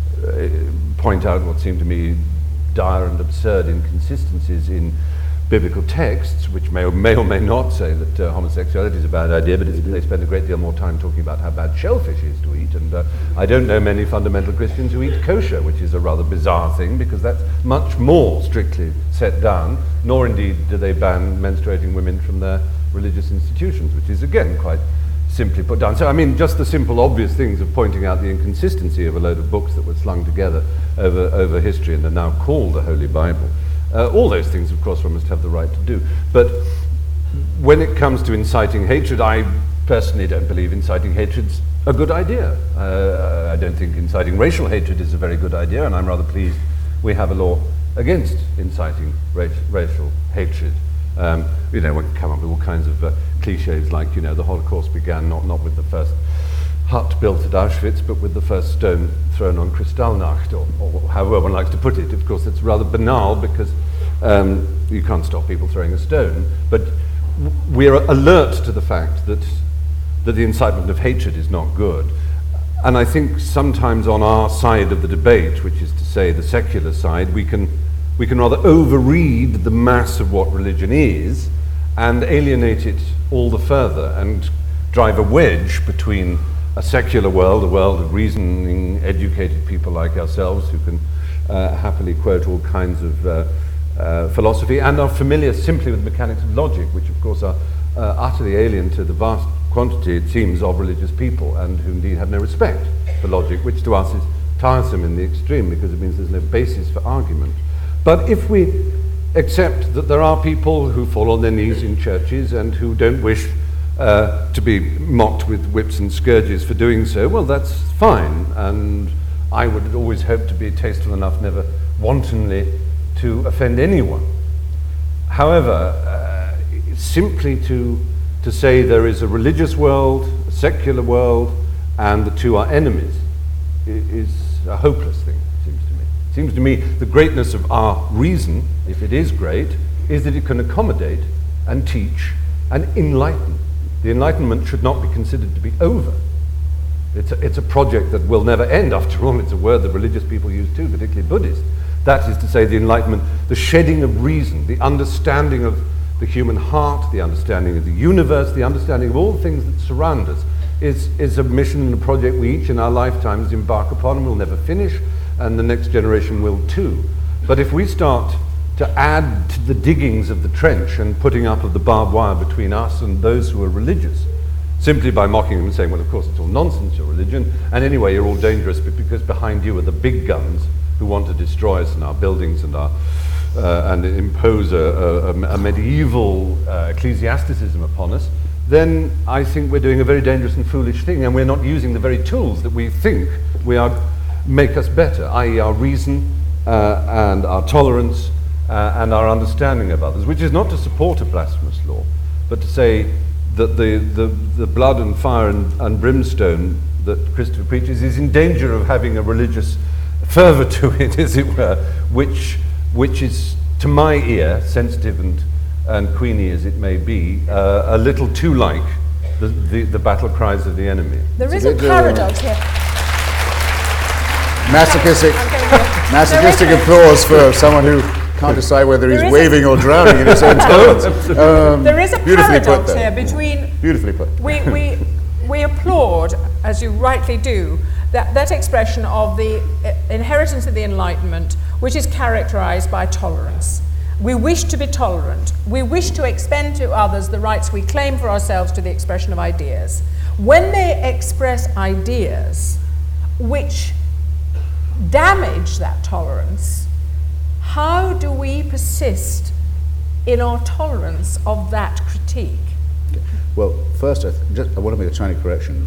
point out what seem to me dire and absurd inconsistencies in biblical texts, which may or may not say that homosexuality is a bad idea, but they spend a great deal more time talking about how bad shellfish is to eat. And I don't know many fundamental Christians who eat kosher, which is a rather bizarre thing, because that's much more strictly set down, nor indeed do they ban menstruating women from their religious institutions, which is again quite simply put down. So I mean, just the simple obvious things of pointing out the inconsistency of a load of books that were slung together over history and are now called the Holy Bible. All those things, of course, one must have the right to do. But when it comes to inciting hatred, I personally don't believe inciting hatred's a good idea. I don't think inciting racial hatred is a very good idea, and I'm rather pleased we have a law against inciting racial hatred. One can come up with all kinds of cliches like, the Holocaust began not with the first hut built at Auschwitz, but with the first stone thrown on Kristallnacht, or however one likes to put it. Of course, it's rather banal because you can't stop people throwing a stone, but we're alert to the fact that the incitement of hatred is not good. And I think sometimes on our side of the debate, which is to say the secular side, we can rather overread the mass of what religion is and alienate it all the further and drive a wedge between a secular world, a world of reasoning, educated people like ourselves who can happily quote all kinds of philosophy and are familiar simply with the mechanics of logic, which of course are utterly alien to the vast quantity, it seems, of religious people, and who indeed have no respect for logic, which to us is tiresome in the extreme because it means there's no basis for argument. But if we accept that there are people who fall on their knees in churches and who don't wish to be mocked with whips and scourges for doing so, well, that's fine. And I would always hope to be tasteful enough never wantonly to offend anyone. However, simply to say there is a religious world, a secular world, and the two are enemies is a hopeless thing, it seems to me. It seems to me the greatness of our reason, if it is great, is that it can accommodate and teach and enlighten. The Enlightenment should not be considered to be over. It's a project that will never end. After all, it's a word that religious people use too, particularly Buddhists. That is to say, the Enlightenment, the shedding of reason, the understanding of the human heart, the understanding of the universe, the understanding of all the things that surround us, is a mission and a project we each in our lifetimes embark upon and will never finish, and the next generation will too. But if we start to add to the diggings of the trench and putting up of the barbed wire between us and those who are religious, simply by mocking them and saying, well, of course, it's all nonsense, your religion, and anyway, you're all dangerous because behind you are the big guns who want to destroy us and our buildings and and impose a medieval ecclesiasticism upon us, then I think we're doing a very dangerous and foolish thing, and we're not using the very tools that we think make us better, i.e. our reason and our tolerance and our understanding of others, which is not to support a blasphemous law, but to say that the blood and fire and brimstone that Christopher preaches is in danger of having a religious fervour to it, as it were, which is, to my ear, sensitive and queeny as it may be, a little too like the battle cries of the enemy. There is a paradox here. Masochistic applause for someone who can't decide whether he's waving or drowning in his own tones. There is a paradox here between... Beautifully put. We applaud, as you rightly do, that expression of the inheritance of the Enlightenment, which is characterized by tolerance. We wish to be tolerant. We wish to extend to others the rights we claim for ourselves to the expression of ideas. When they express ideas which damage that tolerance, how do we persist in our tolerance of that critique? Well, first, I want to make a tiny correction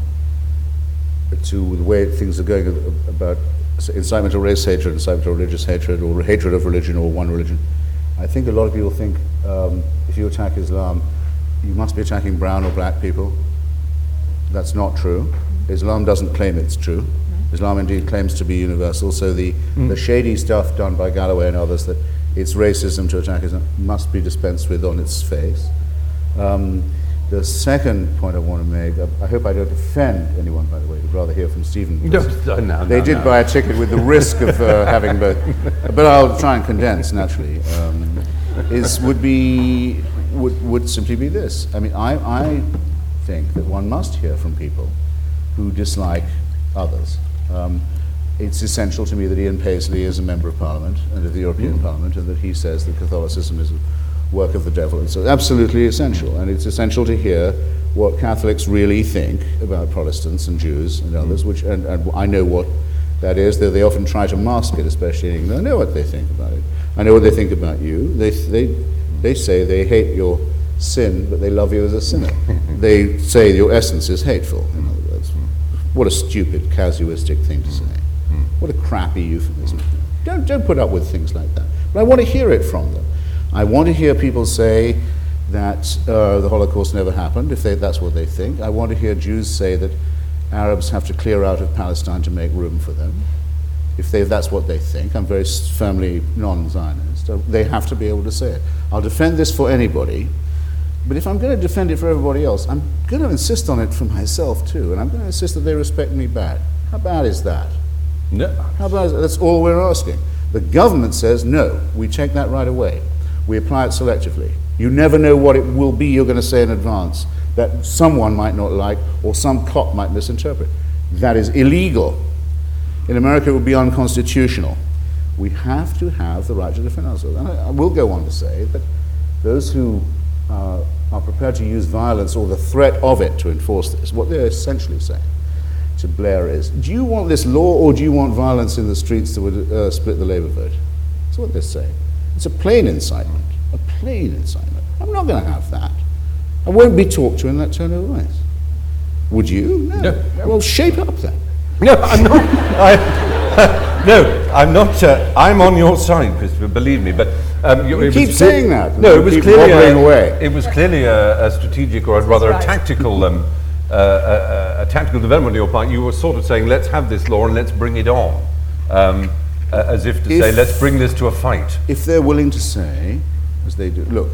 to the way things are going about incitement to race hatred, incitement to religious hatred, or hatred of religion or one religion. I think a lot of people think if you attack Islam, you must be attacking brown or black people. That's not true. Islam doesn't claim it's true. Islam indeed claims to be universal, so the shady stuff done by Galloway and others that it's racism to attack Islam must be dispensed with on its face. The second point I want to make, I hope I don't offend anyone, by the way, I'd rather hear from Stephen. They did buy a ticket with the risk of having both, but I'll try and condense naturally, would simply be this. I mean, I think that one must hear from people who dislike others. It's essential to me that Ian Paisley is a member of Parliament and of the European Parliament, and that he says that Catholicism is a work of the devil. It's absolutely essential, and it's essential to hear what Catholics really think about Protestants and Jews and others, which and I know what that is, though they often try to mask it, especially in England. I know what they think about it. I know what they think about you. They say they hate your sin, but they love you as a sinner. They say your essence is hateful, in other words. What a stupid, casuistic thing to say. What a crappy euphemism. Don't put up with things like that. But I want to hear it from them. I want to hear people say that the Holocaust never happened, if that's what they think. I want to hear Jews say that Arabs have to clear out of Palestine to make room for them, if that's what they think. I'm very firmly non-Zionist. They have to be able to say it. I'll defend this for anybody, but if I'm going to defend it for everybody else, I'm going to insist on it for myself too, and I'm going to insist that they respect me back. How bad is that? No. How bad is that? That's all we're asking. The government says, no, we take that right away. We apply it selectively. You never know what it will be you're going to say in advance that someone might not like or some cop might misinterpret. That is illegal. In America, it would be unconstitutional. We have to have the right to defend ourselves. And I will go on to say that those who are prepared to use violence or the threat of it to enforce this, what they're essentially saying to Blair is, do you want this law or do you want violence in the streets that would split the Labour vote? That's what they're saying. It's a plain incitement, a plain incitement. I'm not going to have that. I won't be talked to in that tone of voice. Would you? No. Well, shape up then. No, I'm not. No, I'm not. I'm on your side, Christopher. Believe me. But you keep saying that. No, it was clearly away. It was clearly a strategic, or rather a tactical, a tactical development on your part. You were sort of saying, let's have this law and let's bring it on. as if to say, let's bring this to a fight. If they're willing to say, as they do, look,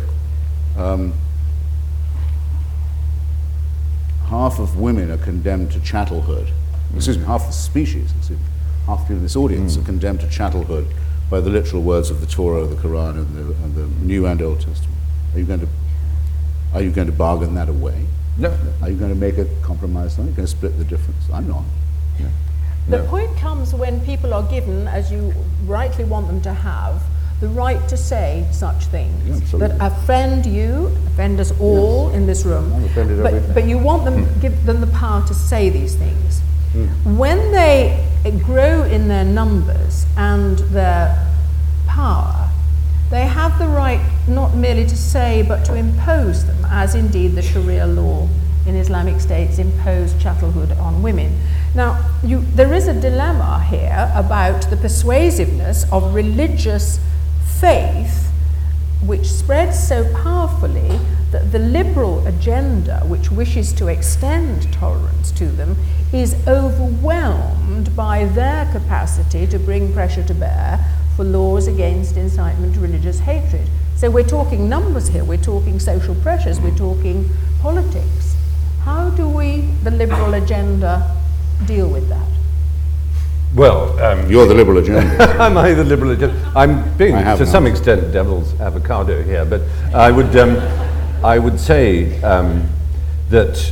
half of women are condemned to chattelhood. Excuse me, half the species, half the people in this audience are condemned to chattelhood by the literal words of the Torah, the Quran, and the New and Old Testament. Are you going to bargain that away? No. Are you going to make a compromise? Are you going to split the difference? I'm not. No. The point comes when people are given, as you rightly want them to have, the right to say such things that offend you, offend us all in this room. I'm offended every day. But you want them, give them the power to say these things. When they grow in their numbers and their power, they have the right not merely to say but to impose them, as indeed the Sharia law in Islamic states imposed chattelhood on women. Now, there is a dilemma here about the persuasiveness of religious faith, which spreads so powerfully that the liberal agenda, which wishes to extend tolerance to them, is overwhelmed by their capacity to bring pressure to bear for laws against incitement to religious hatred. So we're talking numbers here, we're talking social pressures, we're talking politics. How do we, the liberal agenda, deal with that? Well, you're the liberal agenda. Am I the liberal agenda? I'm being, to some extent, devil's avocado here, but I would say that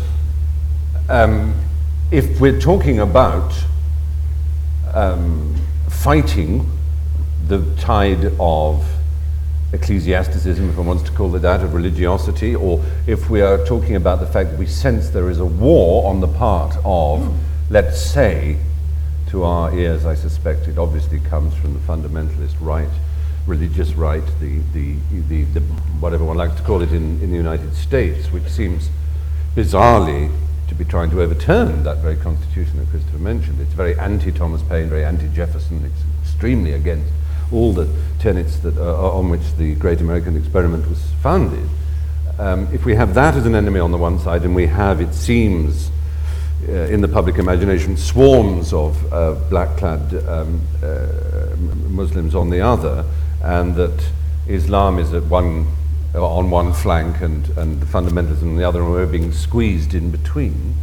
if we're talking about fighting the tide of ecclesiasticism, if one wants to call it that, of religiosity, or if we are talking about the fact that we sense there is a war on the part of, let's say, to our ears, I suspect it obviously comes from the fundamentalist right, religious right, the whatever one likes to call it in the United States, which seems bizarrely to be trying to overturn that very constitution that Christopher mentioned. It's very anti-Thomas Paine, very anti-Jefferson. It's extremely against all the tenets that on which the great American experiment was founded. If we have that as an enemy on the one side, and we have, it seems, in the public imagination, swarms of black-clad Muslims on the other, and that Islam is on one flank and the fundamentalism on the other, and we're being squeezed in between,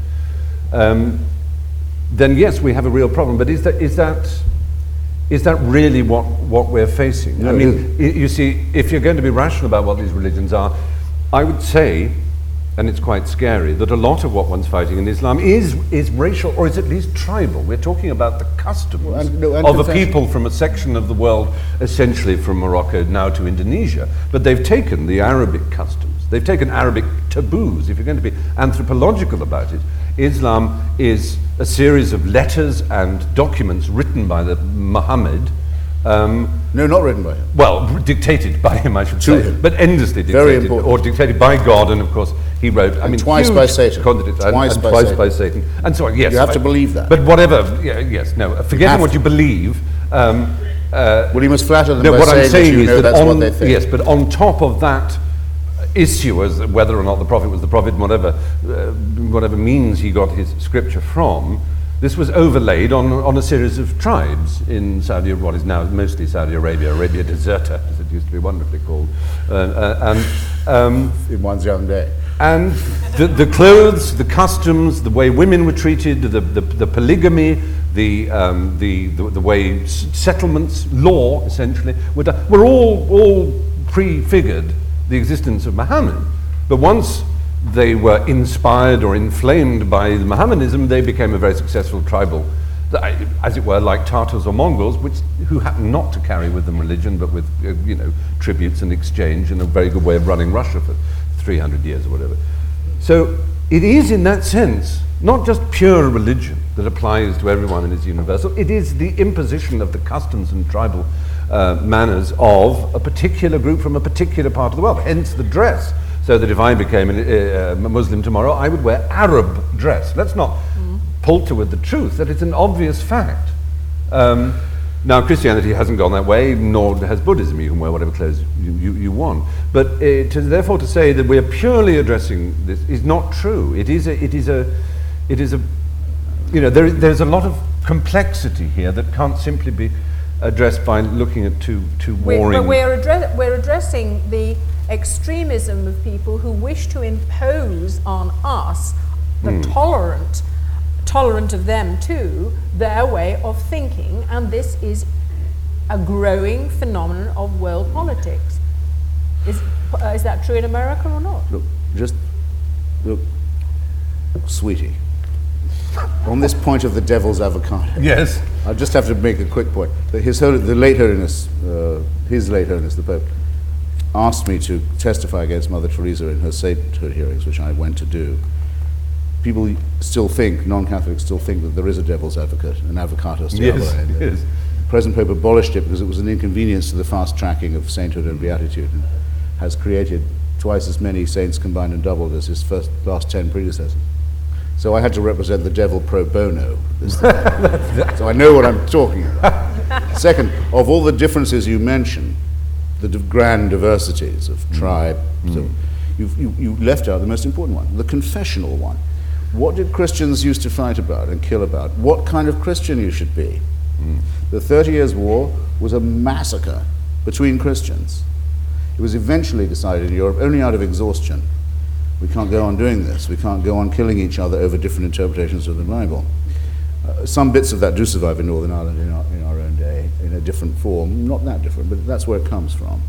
then yes, we have a real problem. But is that really what we're facing? No, I mean, you see, if you're going to be rational about what these religions are, I would say, and it's quite scary, that a lot of what one's fighting in Islam is racial, or is at least tribal. We're talking about the customs of a people from a section of the world, essentially from Morocco now to Indonesia. But they've taken the Arabic customs. They've taken Arabic taboos. If you're going to be anthropological about it, Islam is a series of letters and documents written by Muhammad. No, not written by him. Well, dictated by him, I should To say, him. but endlessly dictated, Very important. or dictated by God, and of course he wrote. I mean, twice by Satan. Twice by Satan, and so on. Yes, you have to believe that. But whatever. Yes, no. Forgetting what you believe. Well, you must flatter them No, by what I'm saying that is that that's what they think. yes, but on top of that issue, as whether or not the prophet was the prophet, whatever means he got his scripture from, this was overlaid on a series of tribes in Saudi, what is now mostly Saudi Arabia, Arabia Deserta, as it used to be wonderfully called, in one's young day. And the clothes, the customs, the way women were treated, the polygamy, the way settlements, law essentially, were all prefigured the existence of Muhammad. But once they were inspired or inflamed by Mohammedanism, they became a very successful tribal, as it were, like Tartars or Mongols, who happened not to carry with them religion, but with tributes and exchange, and a very good way of running Russia for 300 years or whatever. So it is, in that sense, not just pure religion that applies to everyone and is universal. It is the imposition of the customs and tribal manners of a particular group from a particular part of the world. Hence the dress. So that if I became a Muslim tomorrow, I would wear Arab dress. Let's not palter with the truth, that it's an obvious fact. Now, Christianity hasn't gone that way, nor has Buddhism. You can wear whatever clothes you want. But therefore to say that we're purely addressing this is not true. There's a lot of complexity here that can't simply be addressed by looking at two warring... We're addressing the extremism of people who wish to impose on us, the tolerant of them too, their way of thinking, and this is a growing phenomenon of world politics. Is that true in America or not? Look, sweetie, on this point of the devil's avocado. Yes. I just have to make a quick point. His Late Holiness, the Pope, asked me to testify against Mother Teresa in her sainthood hearings, which I went to do. People still think, non-Catholics still think that there is a devil's advocate, an avocatus diaboli. Yes. The present Pope abolished it because it was an inconvenience to the fast tracking of sainthood and beatitude, and has created twice as many saints combined and doubled as his last 10 predecessors. So I had to represent the devil pro bono. So I know what I'm talking about. Second, of all the differences you mentioned, the grand diversities of tribe, so you left out the most important one, the confessional one. What did Christians used to fight about and kill about? What kind of Christian you should be? The 30 Years' War was a massacre between Christians. It was eventually decided in Europe, only out of exhaustion. We can't go on doing this. We can't go on killing each other over different interpretations of the Bible. Some bits of that do survive in Northern Ireland in our own day, in a different form. Not that different, but that's where it comes from.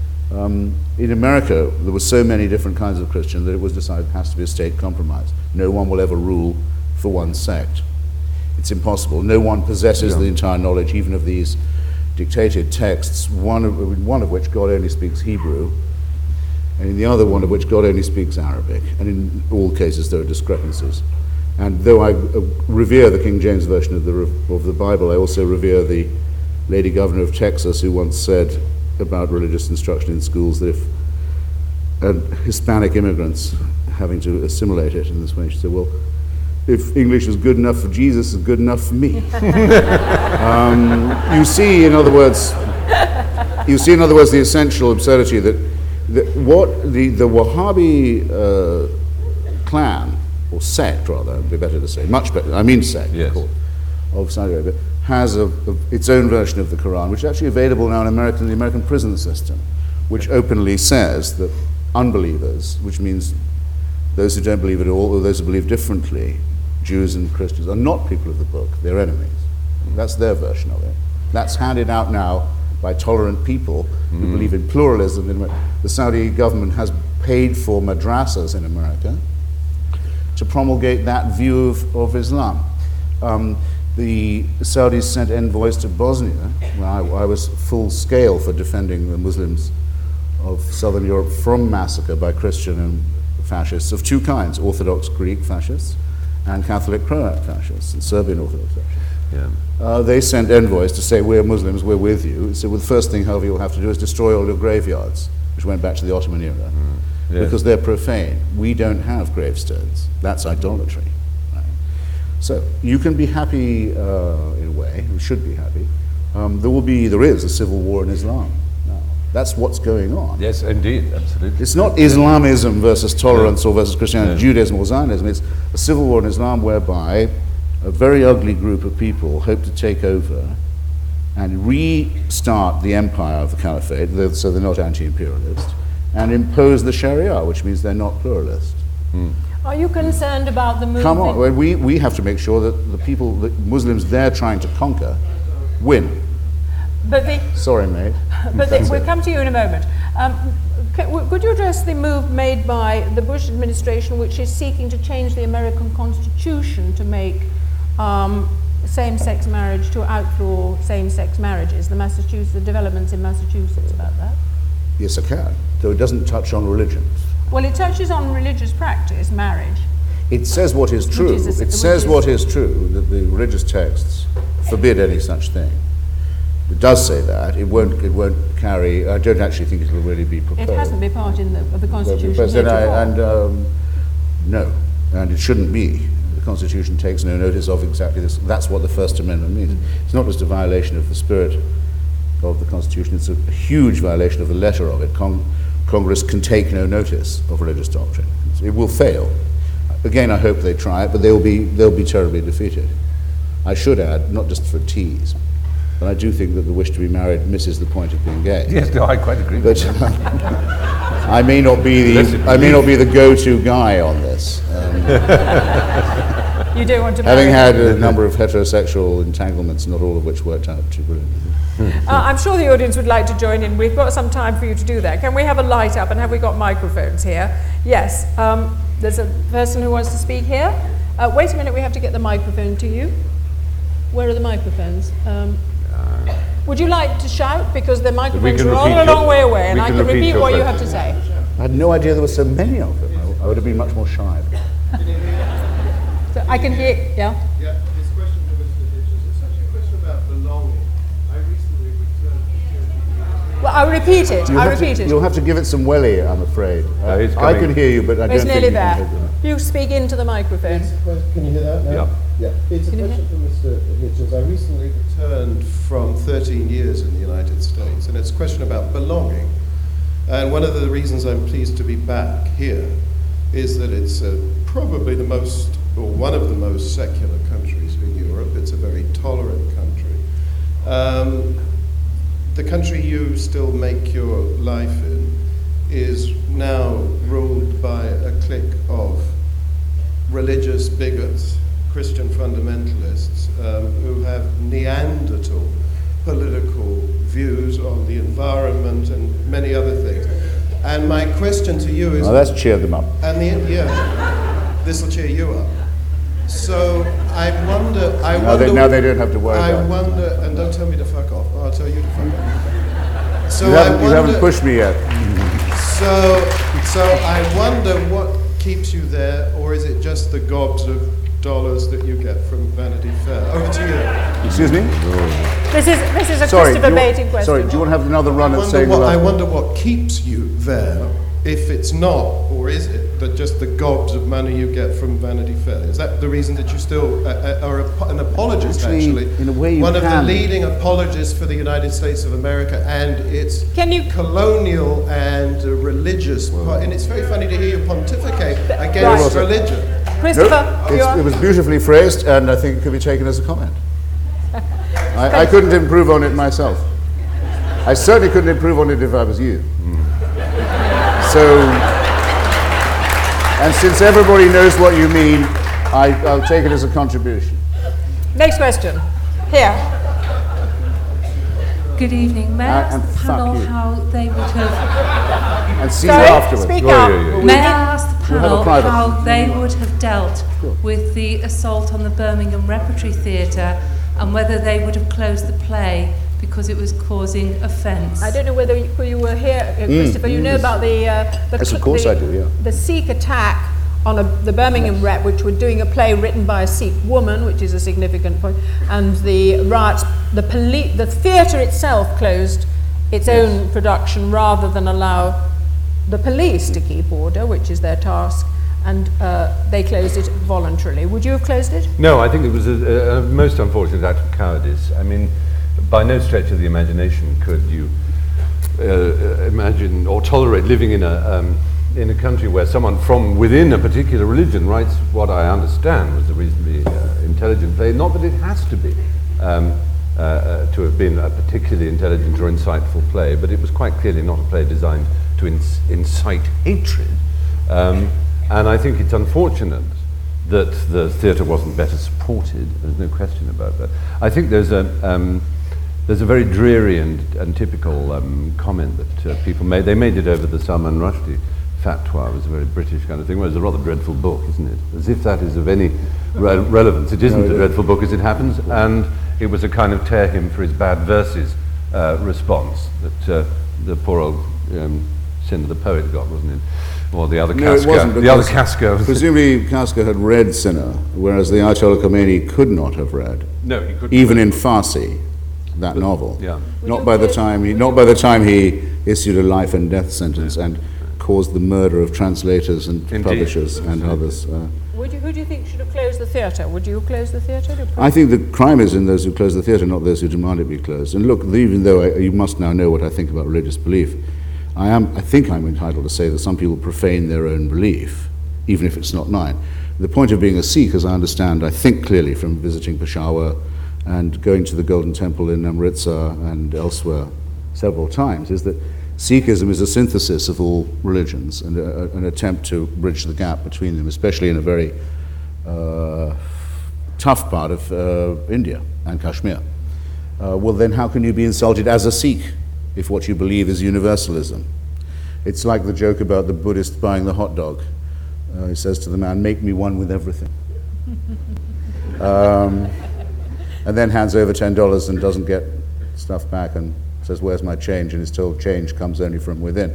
In America, there were so many different kinds of Christian that it was decided it has to be a state compromise. No one will ever rule for one sect. It's impossible. No one possesses the entire knowledge, even of these dictated texts, one of which God only speaks Hebrew, and in the other one of which God only speaks Arabic. And in all cases there are discrepancies. And though I revere the King James Version of the Bible, I also revere the Lady Governor of Texas, who once said about religious instruction in schools that if Hispanic immigrants having to assimilate it in this way, she said, well, if English is good enough for Jesus, it's good enough for me. You see, in other words, the essential absurdity that what the Wahhabi clan, or sect rather, it'd be better to say, much better, I mean sect, yes, of Saudi Arabia, has its own version of the Quran, which is actually available now in the American prison system, which openly says that unbelievers, which means those who don't believe at all, or those who believe differently, Jews and Christians, are not people of the book, they're enemies. That's their version of it. That's handed out now by tolerant people who believe in pluralism. The Saudi government has paid for madrasas in America to promulgate that view of Islam. The Saudis sent envoys to Bosnia, where I was full scale for defending the Muslims of southern Europe from massacre by Christian and fascists of two kinds, Orthodox Greek fascists and Catholic Croat fascists and Serbian Orthodox fascists. Yeah. They sent envoys to say, we're Muslims, we're with you. So the first thing, however, you'll have to do is destroy all your graveyards, which went back to the Ottoman era, because they're profane. We don't have gravestones. That's idolatry. Right? So you can be happy in a way, you should be happy. There is a civil war in Islam now. That's what's going on. Yes, indeed, absolutely. It's not Islamism versus tolerance or versus Christianity, Judaism or Zionism. It's a civil war in Islam whereby a very ugly group of people hope to take over and restart the empire of the caliphate, so they're not anti-imperialist, and impose the Sharia, which means they're not pluralist. Are you concerned about the movement? Come on, well, we have to make sure that the people, the Muslims they're trying to conquer, win. Sorry, mate. But we'll come to you in a moment. Could you address the move made by the Bush administration, which is seeking to change the American Constitution to make same-sex marriage, to outlaw same-sex marriages? The developments in Massachusetts about that? Yes, I can. Though it doesn't touch on religion. Well, it touches on religious practice, marriage. It says what is true. It says what is true, that the religious texts forbid any such thing. It does say that. It won't carry. I don't actually think it will really be proposed. It hasn't been part of the Constitution. No, and it shouldn't be. The Constitution takes no notice of exactly this. That's what the First Amendment means. It's not just a violation of the spirit of the Constitution. It's a huge violation of the letter of it. Congress can take no notice of religious doctrine. It will fail. Again, I hope they try it, but they'll be terribly defeated. I should add, not just for tease. But I do think that the wish to be married misses the point of being gay. Yes, no, I quite agree. But I may not be the go-to guy on this. You don't want to marry. Having had a number of heterosexual entanglements, not all of which worked out too brilliantly. I'm sure the audience would like to join in. We've got some time for you to do that. Can we have a light up, and have we got microphones here? Yes. There's a person who wants to speak here. Wait a minute, we have to get the microphone to you. Where are the microphones? Would you like to shout? Because the microphones are all a long way away, and I can repeat what you have to say. I had no idea there were so many of them. I would have been much more shy. So I can hear, yeah? Yeah, this question to Mr. Hitchens, it's actually a question about belonging. I recently returned to Well, I'll repeat it. You'll have to give it some welly, I'm afraid. I can hear you, but I don't It's think nearly you can there. hear them. You speak into the microphone. Can you hear that now? Yeah. Yeah. It's a question for Mr. Hitchens. I recently returned from 13 years in the United States, and it's a question about belonging. And one of the reasons I'm pleased to be back here is that it's probably the most, or one of the most secular countries in Europe. It's a very tolerant country. The country you still make your life in is now ruled by a clique of religious bigots, Christian fundamentalists, who have Neanderthal political views on the environment and many other things. And my question to you is... Oh, let's cheer them up. And this will cheer you up. So I wonder... Now they don't have to worry about it. I wonder, and don't tell me to fuck off, I'll tell you to fuck off. So You haven't pushed me yet. So I wonder what keeps you there, or is it just the gobs of dollars that you get from Vanity Fair? Over to you. Excuse me? This is a Christopher baiting question. Sorry, do you want to have another run at saying I wonder what keeps you there, if it's not, or is it that just the gobs of money you get from Vanity Fair? Is that the reason that you still are an apologist, actually? In a way you One of the can. leading apologists for the United States of America and its colonial and religious part. And it's very funny to hear you pontificate against religion. Christopher, it was beautifully phrased, and I think it could be taken as a comment. I couldn't improve on it myself. I certainly couldn't improve on it if I was you. So, and since everybody knows what you mean, I'll take it as a contribution. Next question. Here. Good evening. May I ask the panel how they would have... And see you afterwards. Speak up. May I ask the panel private. how they would have dealt with the assault on the Birmingham Repertory Theatre and whether they would have closed the play because it was causing offence? I don't know whether you were here, Christopher. You know about the Yes, of course I do, yeah. The Sikh attack on the Birmingham Rep, which were doing a play written by a Sikh woman, which is a significant point, and the riots. The theatre itself closed its own production rather than allow the police to keep order, which is their task, and they closed it voluntarily. Would you have closed it? No, I think it was a most unfortunate act of cowardice. I mean, by no stretch of the imagination could you imagine or tolerate living in a country where someone from within a particular religion writes what I understand was a reasonably intelligent play. Not that it has to be to have been a particularly intelligent or insightful play, but it was quite clearly not a play designed to incite hatred. And I think it's unfortunate that the theatre wasn't better supported. There's no question about that. I think there's a very dreary and typical comment that people made. They made it over the Salman Rushdie fatwa. It was a very British kind of thing. Well, it's a rather dreadful book, isn't it? As if that is of any relevance. It isn't a dreadful book as it happens, and it was a kind of tear him for his bad verses response that the poor old Cinder the poet got, wasn't it? Or the other Casca. The other Casca. Presumably Casca had read Sinner, whereas the Ayatollah Khomeini could not have read. No, he couldn't. Even in Farsi, that novel. Yeah. Not by the time he issued a life and death sentence and caused the murder of translators and publishers and others. Who do you think should have closed the theatre? Would you close the theatre? I think the crime is in those who close the theatre, not those who demand it be closed. And look, even though you must now know what I think about religious belief, I think I'm entitled to say that some people profane their own belief, even if it's not mine. The point of being a Sikh, as I understand, I think clearly from visiting Peshawar and going to the Golden Temple in Amritsar and elsewhere several times, is that Sikhism is a synthesis of all religions and an attempt to bridge the gap between them, especially in a very tough part of India and Kashmir. Well, then how can you be insulted as a Sikh if what you believe is universalism? It's like the joke about the Buddhist buying the hot dog. He says to the man, "Make me one with everything." And then hands over $10 and doesn't get stuff back and says, "Where's my change?" and is told change comes only from within.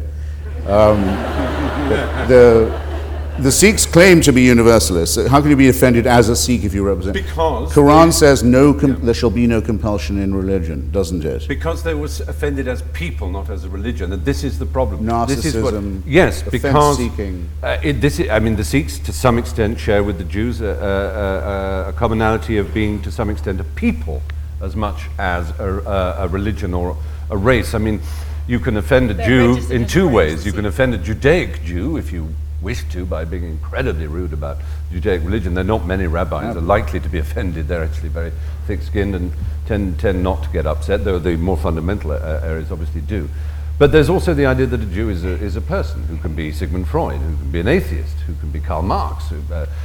The Sikhs claim to be universalists. How can you be offended as a Sikh if you represent? Because Quran says there shall be no compulsion in religion, doesn't it? Because they were offended as people, not as a religion, and this is the problem. Narcissism, yes, because offense-seeking. The Sikhs, to some extent, share with the Jews a commonality of being, to some extent, a people as much as a religion or a race. I mean, you can offend a Jew in two ways. You can offend a Judaic Jew if you wish to, by being incredibly rude about Judaic religion. There are not many rabbis are likely to be offended. They're actually very thick-skinned and tend not to get upset, though the more fundamental areas obviously do. But there's also the idea that a Jew is a person who can be Sigmund Freud, who can be an atheist, who can be Karl Marx,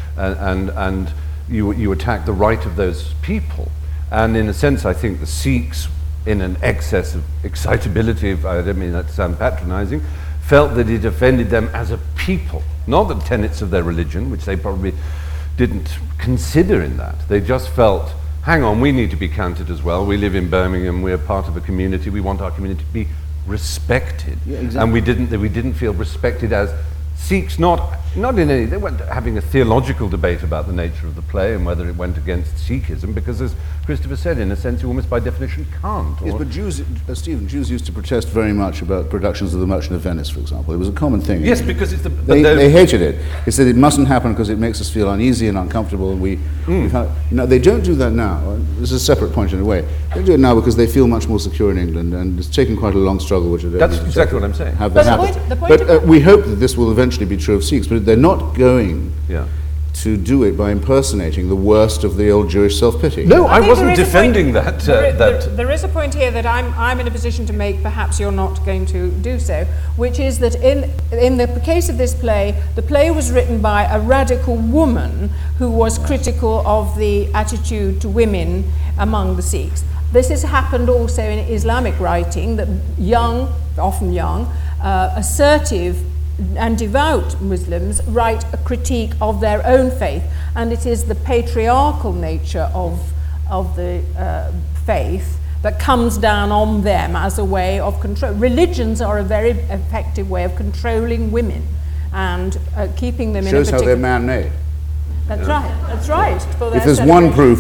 and you attack the right of those people. And in a sense, I think the Sikhs, in an excess of excitability, if I don't mean that to sound patronizing, felt that it offended them as a people, not the tenets of their religion, which they probably didn't consider in that. They just felt, hang on, we need to be counted as well. We live in Birmingham, we're part of a community, we want our community to be respected. Yeah, exactly. And we didn't feel respected as Sikhs, not in any, they weren't having a theological debate about the nature of the play and whether it went against Sikhism, because as Christopher said, in a sense, you almost by definition can't. Yes, but Jews, Stephen, Jews used to protest very much about productions of The Merchant of Venice, for example. It was a common thing. Yes, because it's they hated it. They said it mustn't happen because it makes us feel uneasy and uncomfortable, and they don't do that now. This is a separate point in a way. They do it now because they feel much more secure in England, and it's taken quite a long struggle, which I don't That's exactly what I'm saying. Have that happen. But we hope that this will eventually be true of Sikhs, but they're not going to do it by impersonating the worst of the old Jewish self-pity. No, I wasn't defending that. There is a point here that I'm in a position to make, perhaps you're not going to do so, which is that in the case of this play, the play was written by a radical woman who was critical of the attitude to women among the Sikhs. This has happened also in Islamic writing, that young, often young, assertive and devout Muslims write a critique of their own faith, and it is the patriarchal nature of the faith that comes down on them as a way of control. Religions are a very effective way of controlling women and keeping them in a particular... Shows how they're man-made. That's right. If there's one proof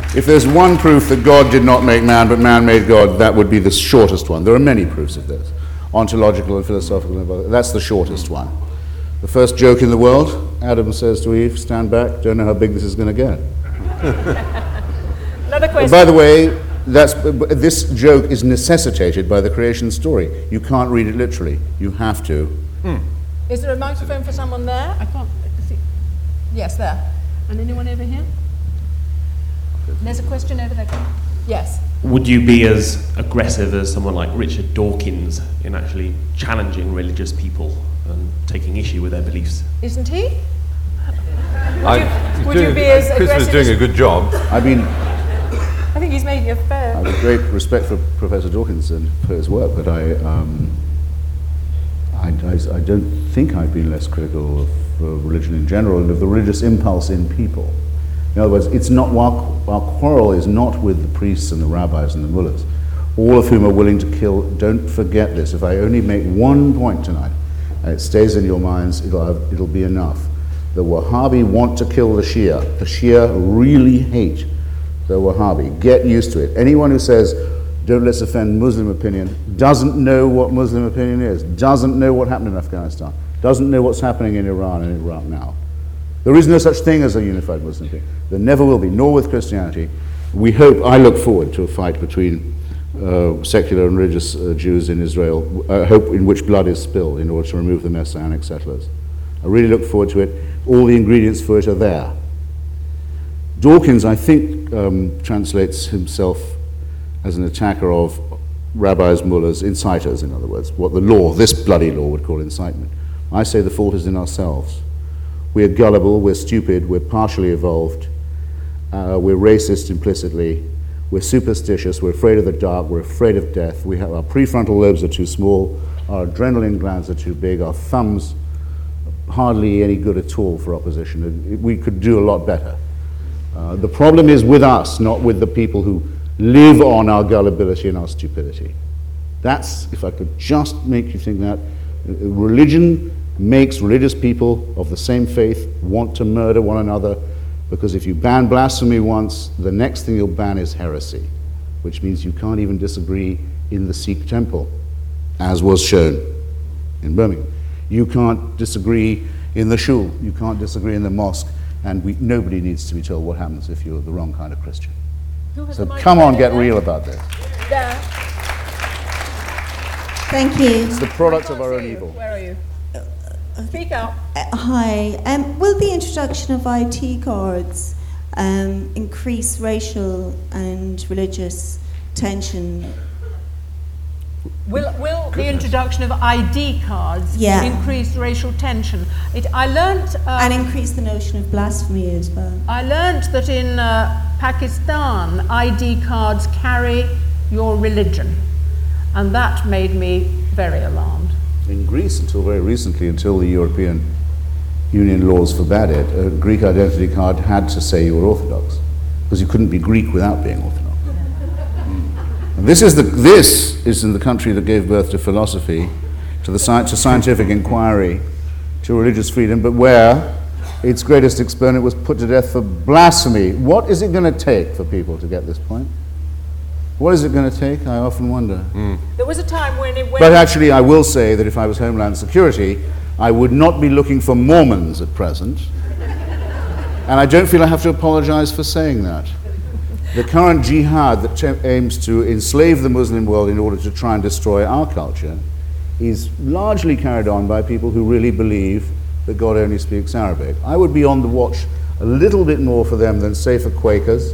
that God did not make man, but man made God, that would be the shortest one. There are many proofs of this. Ontological and philosophical, that's the shortest one. The first joke in the world, Adam says to Eve, stand back, don't know how big this is going to get. Another question. By the way, this joke is necessitated by the creation story. You can't read it literally, you have to. Is there a microphone for someone there? I can't see. Yes, there. And anyone over here? There's a question over there. Yes. Would you be as aggressive as someone like Richard Dawkins in actually challenging religious people and taking issue with their beliefs? Isn't he? Would you be as aggressive? Chris was doing a good job. I mean, I think he's making a fair... I have a great respect for Professor Dawkins and for his work, but I don't think I've been less critical of religion in general and of the religious impulse in people. In other words, it's not our quarrel is not with the priests and the rabbis and the mullahs, all of whom are willing to kill. Don't forget this. If I only make one point tonight, and it stays in your minds, it'll be enough. The Wahhabi want to kill the Shia. The Shia really hate the Wahhabi. Get used to it. Anyone who says, don't let's offend Muslim opinion, doesn't know what Muslim opinion is, doesn't know what happened in Afghanistan, doesn't know what's happening in Iran and Iraq now. There is no such thing as a unified Muslim thing. There never will be, nor with Christianity. I look forward to a fight between secular and religious Jews in Israel, hope in which blood is spilled in order to remove the Messianic settlers. I really look forward to it. All the ingredients for it are there. Dawkins, I think, translates himself as an attacker of rabbis, mullahs, inciters, in other words, what the law, this bloody law, would call incitement. I say the fault is in ourselves. We're gullible, we're stupid, we're partially evolved, we're racist implicitly, we're superstitious, we're afraid of the dark, we're afraid of death, we have, our prefrontal lobes are too small, our adrenaline glands are too big, our thumbs hardly any good at all for opposition. We could do a lot better. The problem is with us, not with the people who live on our gullibility and our stupidity. That's, if I could just make you think that, religion makes religious people of the same faith want to murder one another, because if you ban blasphemy once, the next thing you'll ban is heresy, which means you can't even disagree in the Sikh temple, as was shown in Birmingham. You can't disagree in the shul, you can't disagree in the mosque, and nobody needs to be told what happens if you're the wrong kind of Christian. So come on, get real about this. Thank you. It's the product of our own evil. Where are you? Speak up. Hi. Will the introduction of ID cards increase racial and religious tension? Will the introduction of ID cards increase racial tension? I learnt... and increase the notion of blasphemy as well. I learnt that in Pakistan, ID cards carry your religion. And that made me very alarmed. In Greece, until very recently, until the European Union laws forbade it, a Greek identity card had to say you were Orthodox, because you couldn't be Greek without being Orthodox. And this is in the country that gave birth to philosophy, to scientific inquiry, to religious freedom, but where its greatest exponent was put to death for blasphemy. What is it going to take for people to get this point? What is it going to take? I often wonder. There was a time when it went... But actually, I will say that if I was Homeland Security, I would not be looking for Mormons at present. And I don't feel I have to apologize for saying that. The current jihad that aims to enslave the Muslim world in order to try and destroy our culture is largely carried on by people who really believe that God only speaks Arabic. I would be on the watch a little bit more for them than, say, for Quakers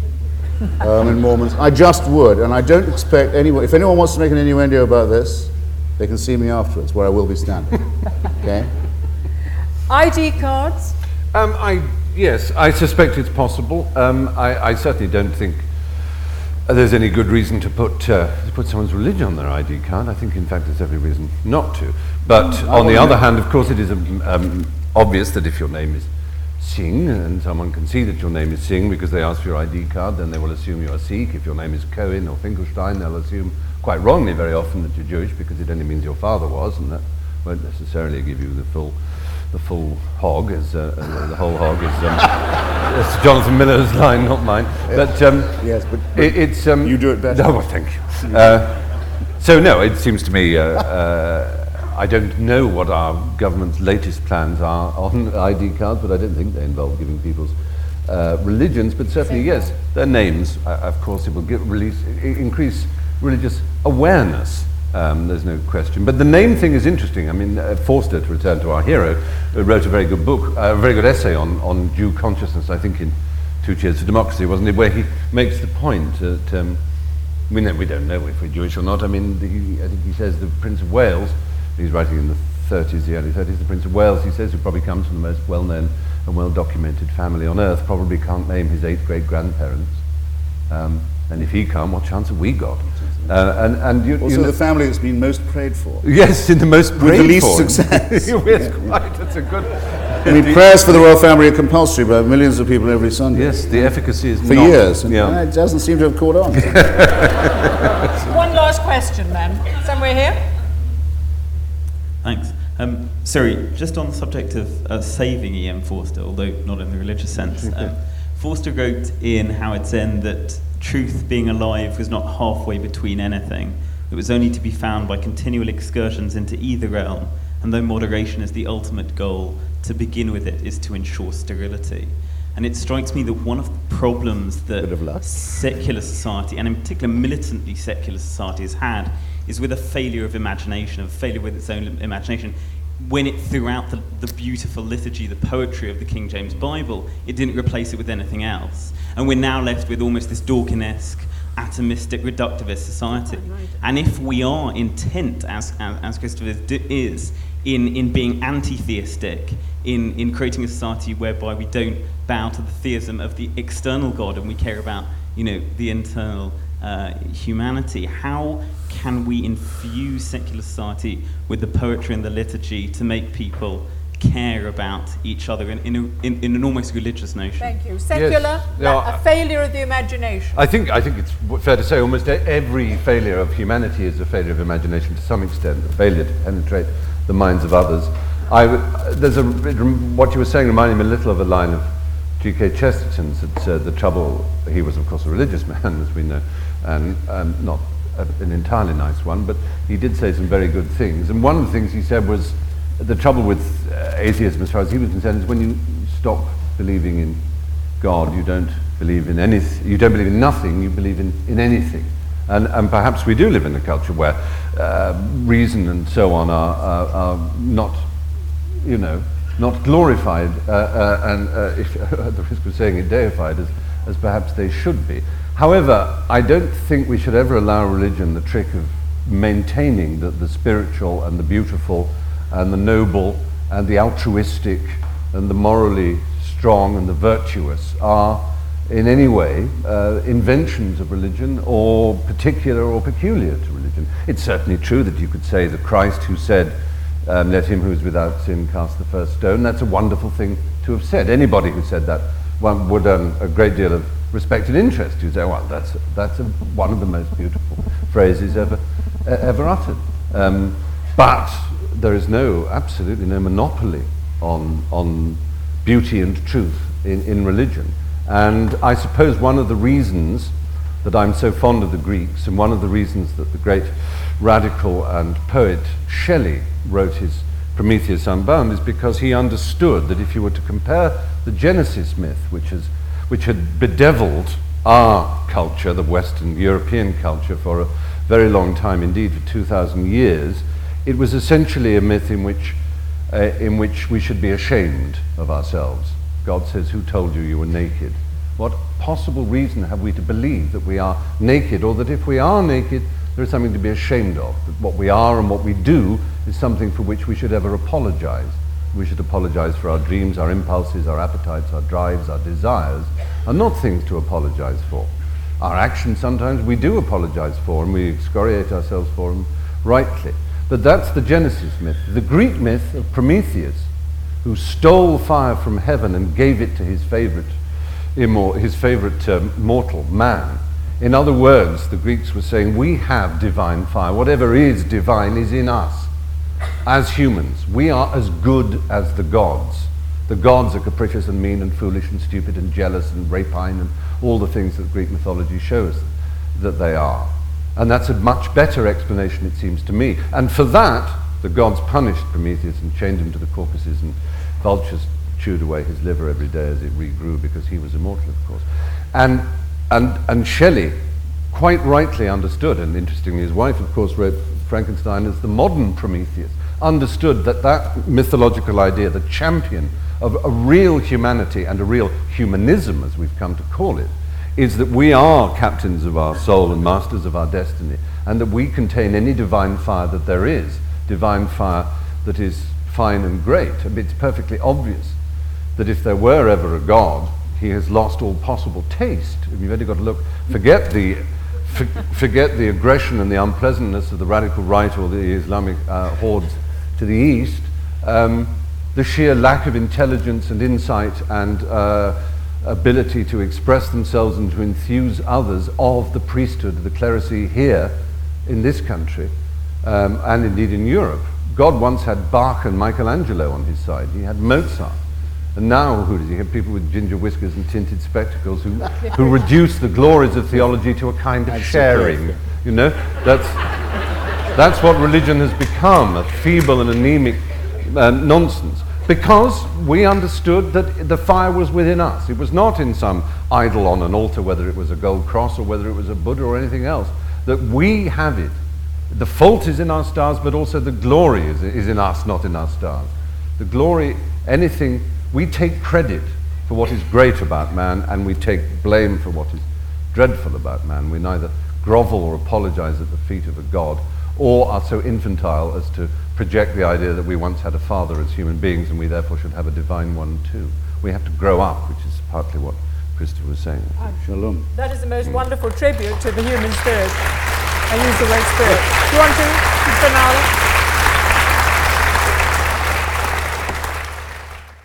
and Mormons. I just would, and I don't expect anyone, if anyone wants to make an innuendo about this, they can see me afterwards, where I will be standing. Okay? ID cards? Yes, I suspect it's possible. I certainly don't think there's any good reason to put someone's religion on their ID card. I think, in fact, there's every reason not to. But on the other hand, of course, it is obvious that if your name is Singh, and someone can see that your name is Singh because they ask for your ID card, then they will assume you are Sikh. If your name is Cohen or Finkelstein, they'll assume, quite wrongly very often, that you're Jewish because it only means your father was, and that won't necessarily give you the full hog, as the whole hog is it's Jonathan Miller's line, not mine. But yes, but it's you do it better. No, well, thank you. So no, it seems to me I don't know what our government's latest plans are on ID cards, but I don't think they involve giving people's religions. But certainly, yes, their names. Of course, it will increase religious awareness. There's no question. But the name thing is interesting. I mean, Forster, to return to our hero, wrote a very good book, a very good essay on Jew consciousness, I think in 2 Cheers for Democracy, wasn't it, where he makes the point that we don't know if we're Jewish or not. I mean, I think he says the Prince of Wales, he's writing in the 30s, the early 30s, the Prince of Wales, he says, who probably comes from the most well-known and well-documented family on earth, probably can't name his 8 great-grandparents. And if he can't, what chance have we got? And you also know, the family that's been most prayed for. Yes, in the most prayed for. With the least success. Yes, quite. That's a good... I mean, prayers for the royal family are compulsory by millions of people every Sunday. Yes, the efficacy is for not... years. And it doesn't seem to have caught on. One last question then. Somewhere here? Thanks. Sorry, just on the subject of saving E.M. Forster, although not in the religious sense. Forster wrote in Howard Zinn that truth being alive was not halfway between anything. It was only to be found by continual excursions into either realm, and though moderation is the ultimate goal, to begin with it is to ensure sterility. And it strikes me that one of the problems that secular society, and in particular militantly secular society, has had is with a failure of imagination, a failure with its own imagination, when it threw out the beautiful liturgy, the poetry of the King James Bible, it didn't replace it with anything else. And we're now left with almost this Dawkinesque, atomistic, reductivist society. And if we are intent, as Christopher is, in being anti-theistic, in creating a society whereby we don't bow to the theism of the external God and we care about, the internal humanity, how can we infuse secular society with the poetry and the liturgy to make people care about each other in an almost religious notion? Thank you. Secular, a failure of the imagination. I think it's fair to say almost every failure of humanity is a failure of imagination to some extent, a failure to penetrate the minds of others. What you were saying reminded me a little of a line of G.K. Chesterton's that said the trouble, he was of course a religious man, as we know, and not an entirely nice one, but he did say some very good things. And one of the things he said was, the trouble with atheism, as far as he was concerned, is when you stop believing in God, you don't believe in anything, you don't believe in nothing, you believe in anything. And perhaps we do live in a culture where reason and so on are not, not glorified, and if, at the risk of saying it, deified as perhaps they should be. However, I don't think we should ever allow religion the trick of maintaining that the spiritual and the beautiful and the noble and the altruistic and the morally strong and the virtuous are in any way inventions of religion or particular or peculiar to religion. It's certainly true that you could say that Christ, who said, let him who is without sin cast the first stone, that's a wonderful thing to have said. Anybody who said that one would earn a great deal of respect and interest. You say, well, that's one of the most beautiful phrases ever uttered. But there is absolutely no monopoly on beauty and truth in religion. And I suppose one of the reasons that I'm so fond of the Greeks, and one of the reasons that the great radical and poet Shelley wrote his Prometheus Unbound, is because he understood that if you were to compare the Genesis myth, which had bedeviled our culture, the Western European culture, for a very long time, indeed for 2,000 years, it was essentially a myth in which we should be ashamed of ourselves. God says, who told you you were naked? What possible reason have we to believe that we are naked, or that if we are naked, there is something to be ashamed of? That what we are and what we do is something for which we should ever apologize. We should apologize for our dreams, our impulses, our appetites, our drives, our desires, are not things to apologize for. Our actions sometimes we do apologize for, and we excoriate ourselves for them rightly. But that's the Genesis myth. The Greek myth of Prometheus, who stole fire from heaven and gave it to his favorite mortal, man. In other words, the Greeks were saying, we have divine fire. Whatever is divine is in us. As humans, we are as good as the gods. The gods are capricious and mean and foolish and stupid and jealous and rapine and all the things that Greek mythology shows that they are. And that's a much better explanation, it seems to me. And for that, the gods punished Prometheus and chained him to the Caucasus, and vultures chewed away his liver every day as it regrew, because he was immortal, of course. And Shelley quite rightly understood, and interestingly his wife, of course, wrote Frankenstein as the modern Prometheus, understood that mythological idea, the champion of a real humanity and a real humanism, as we've come to call it, is that we are captains of our soul and masters of our destiny, and that we contain any divine fire that there is, divine fire that is fine and great. I mean, it's perfectly obvious that if there were ever a God, he has lost all possible taste. You've only got to look, forget the aggression and the unpleasantness of the radical right or the Islamic hordes to the east, the sheer lack of intelligence and insight and ability to express themselves and to enthuse others of the priesthood, the clerisy here in this country, and indeed in Europe. God once had Bach and Michelangelo on his side. He had Mozart. And now who does he have? People with ginger whiskers and tinted spectacles who reduce the glories of theology to a kind of sharing. You know, that's what religion has become, a feeble and anemic nonsense. Because we understood that the fire was within us. It was not in some idol on an altar, whether it was a gold cross or whether it was a Buddha or anything else, that we have it. The fault is in our stars, but also the glory is in us, not in our stars. The glory, anything, we take credit for what is great about man, and we take blame for what is dreadful about man. We neither grovel or apologize at the feet of a god, or are so infantile as to project the idea that we once had a father as human beings and we therefore should have a divine one too. We have to grow up, which is partly what Christopher was saying. Shalom. That is the most wonderful tribute to the human spirit. I use the word spirit. Do you want to, Bernala?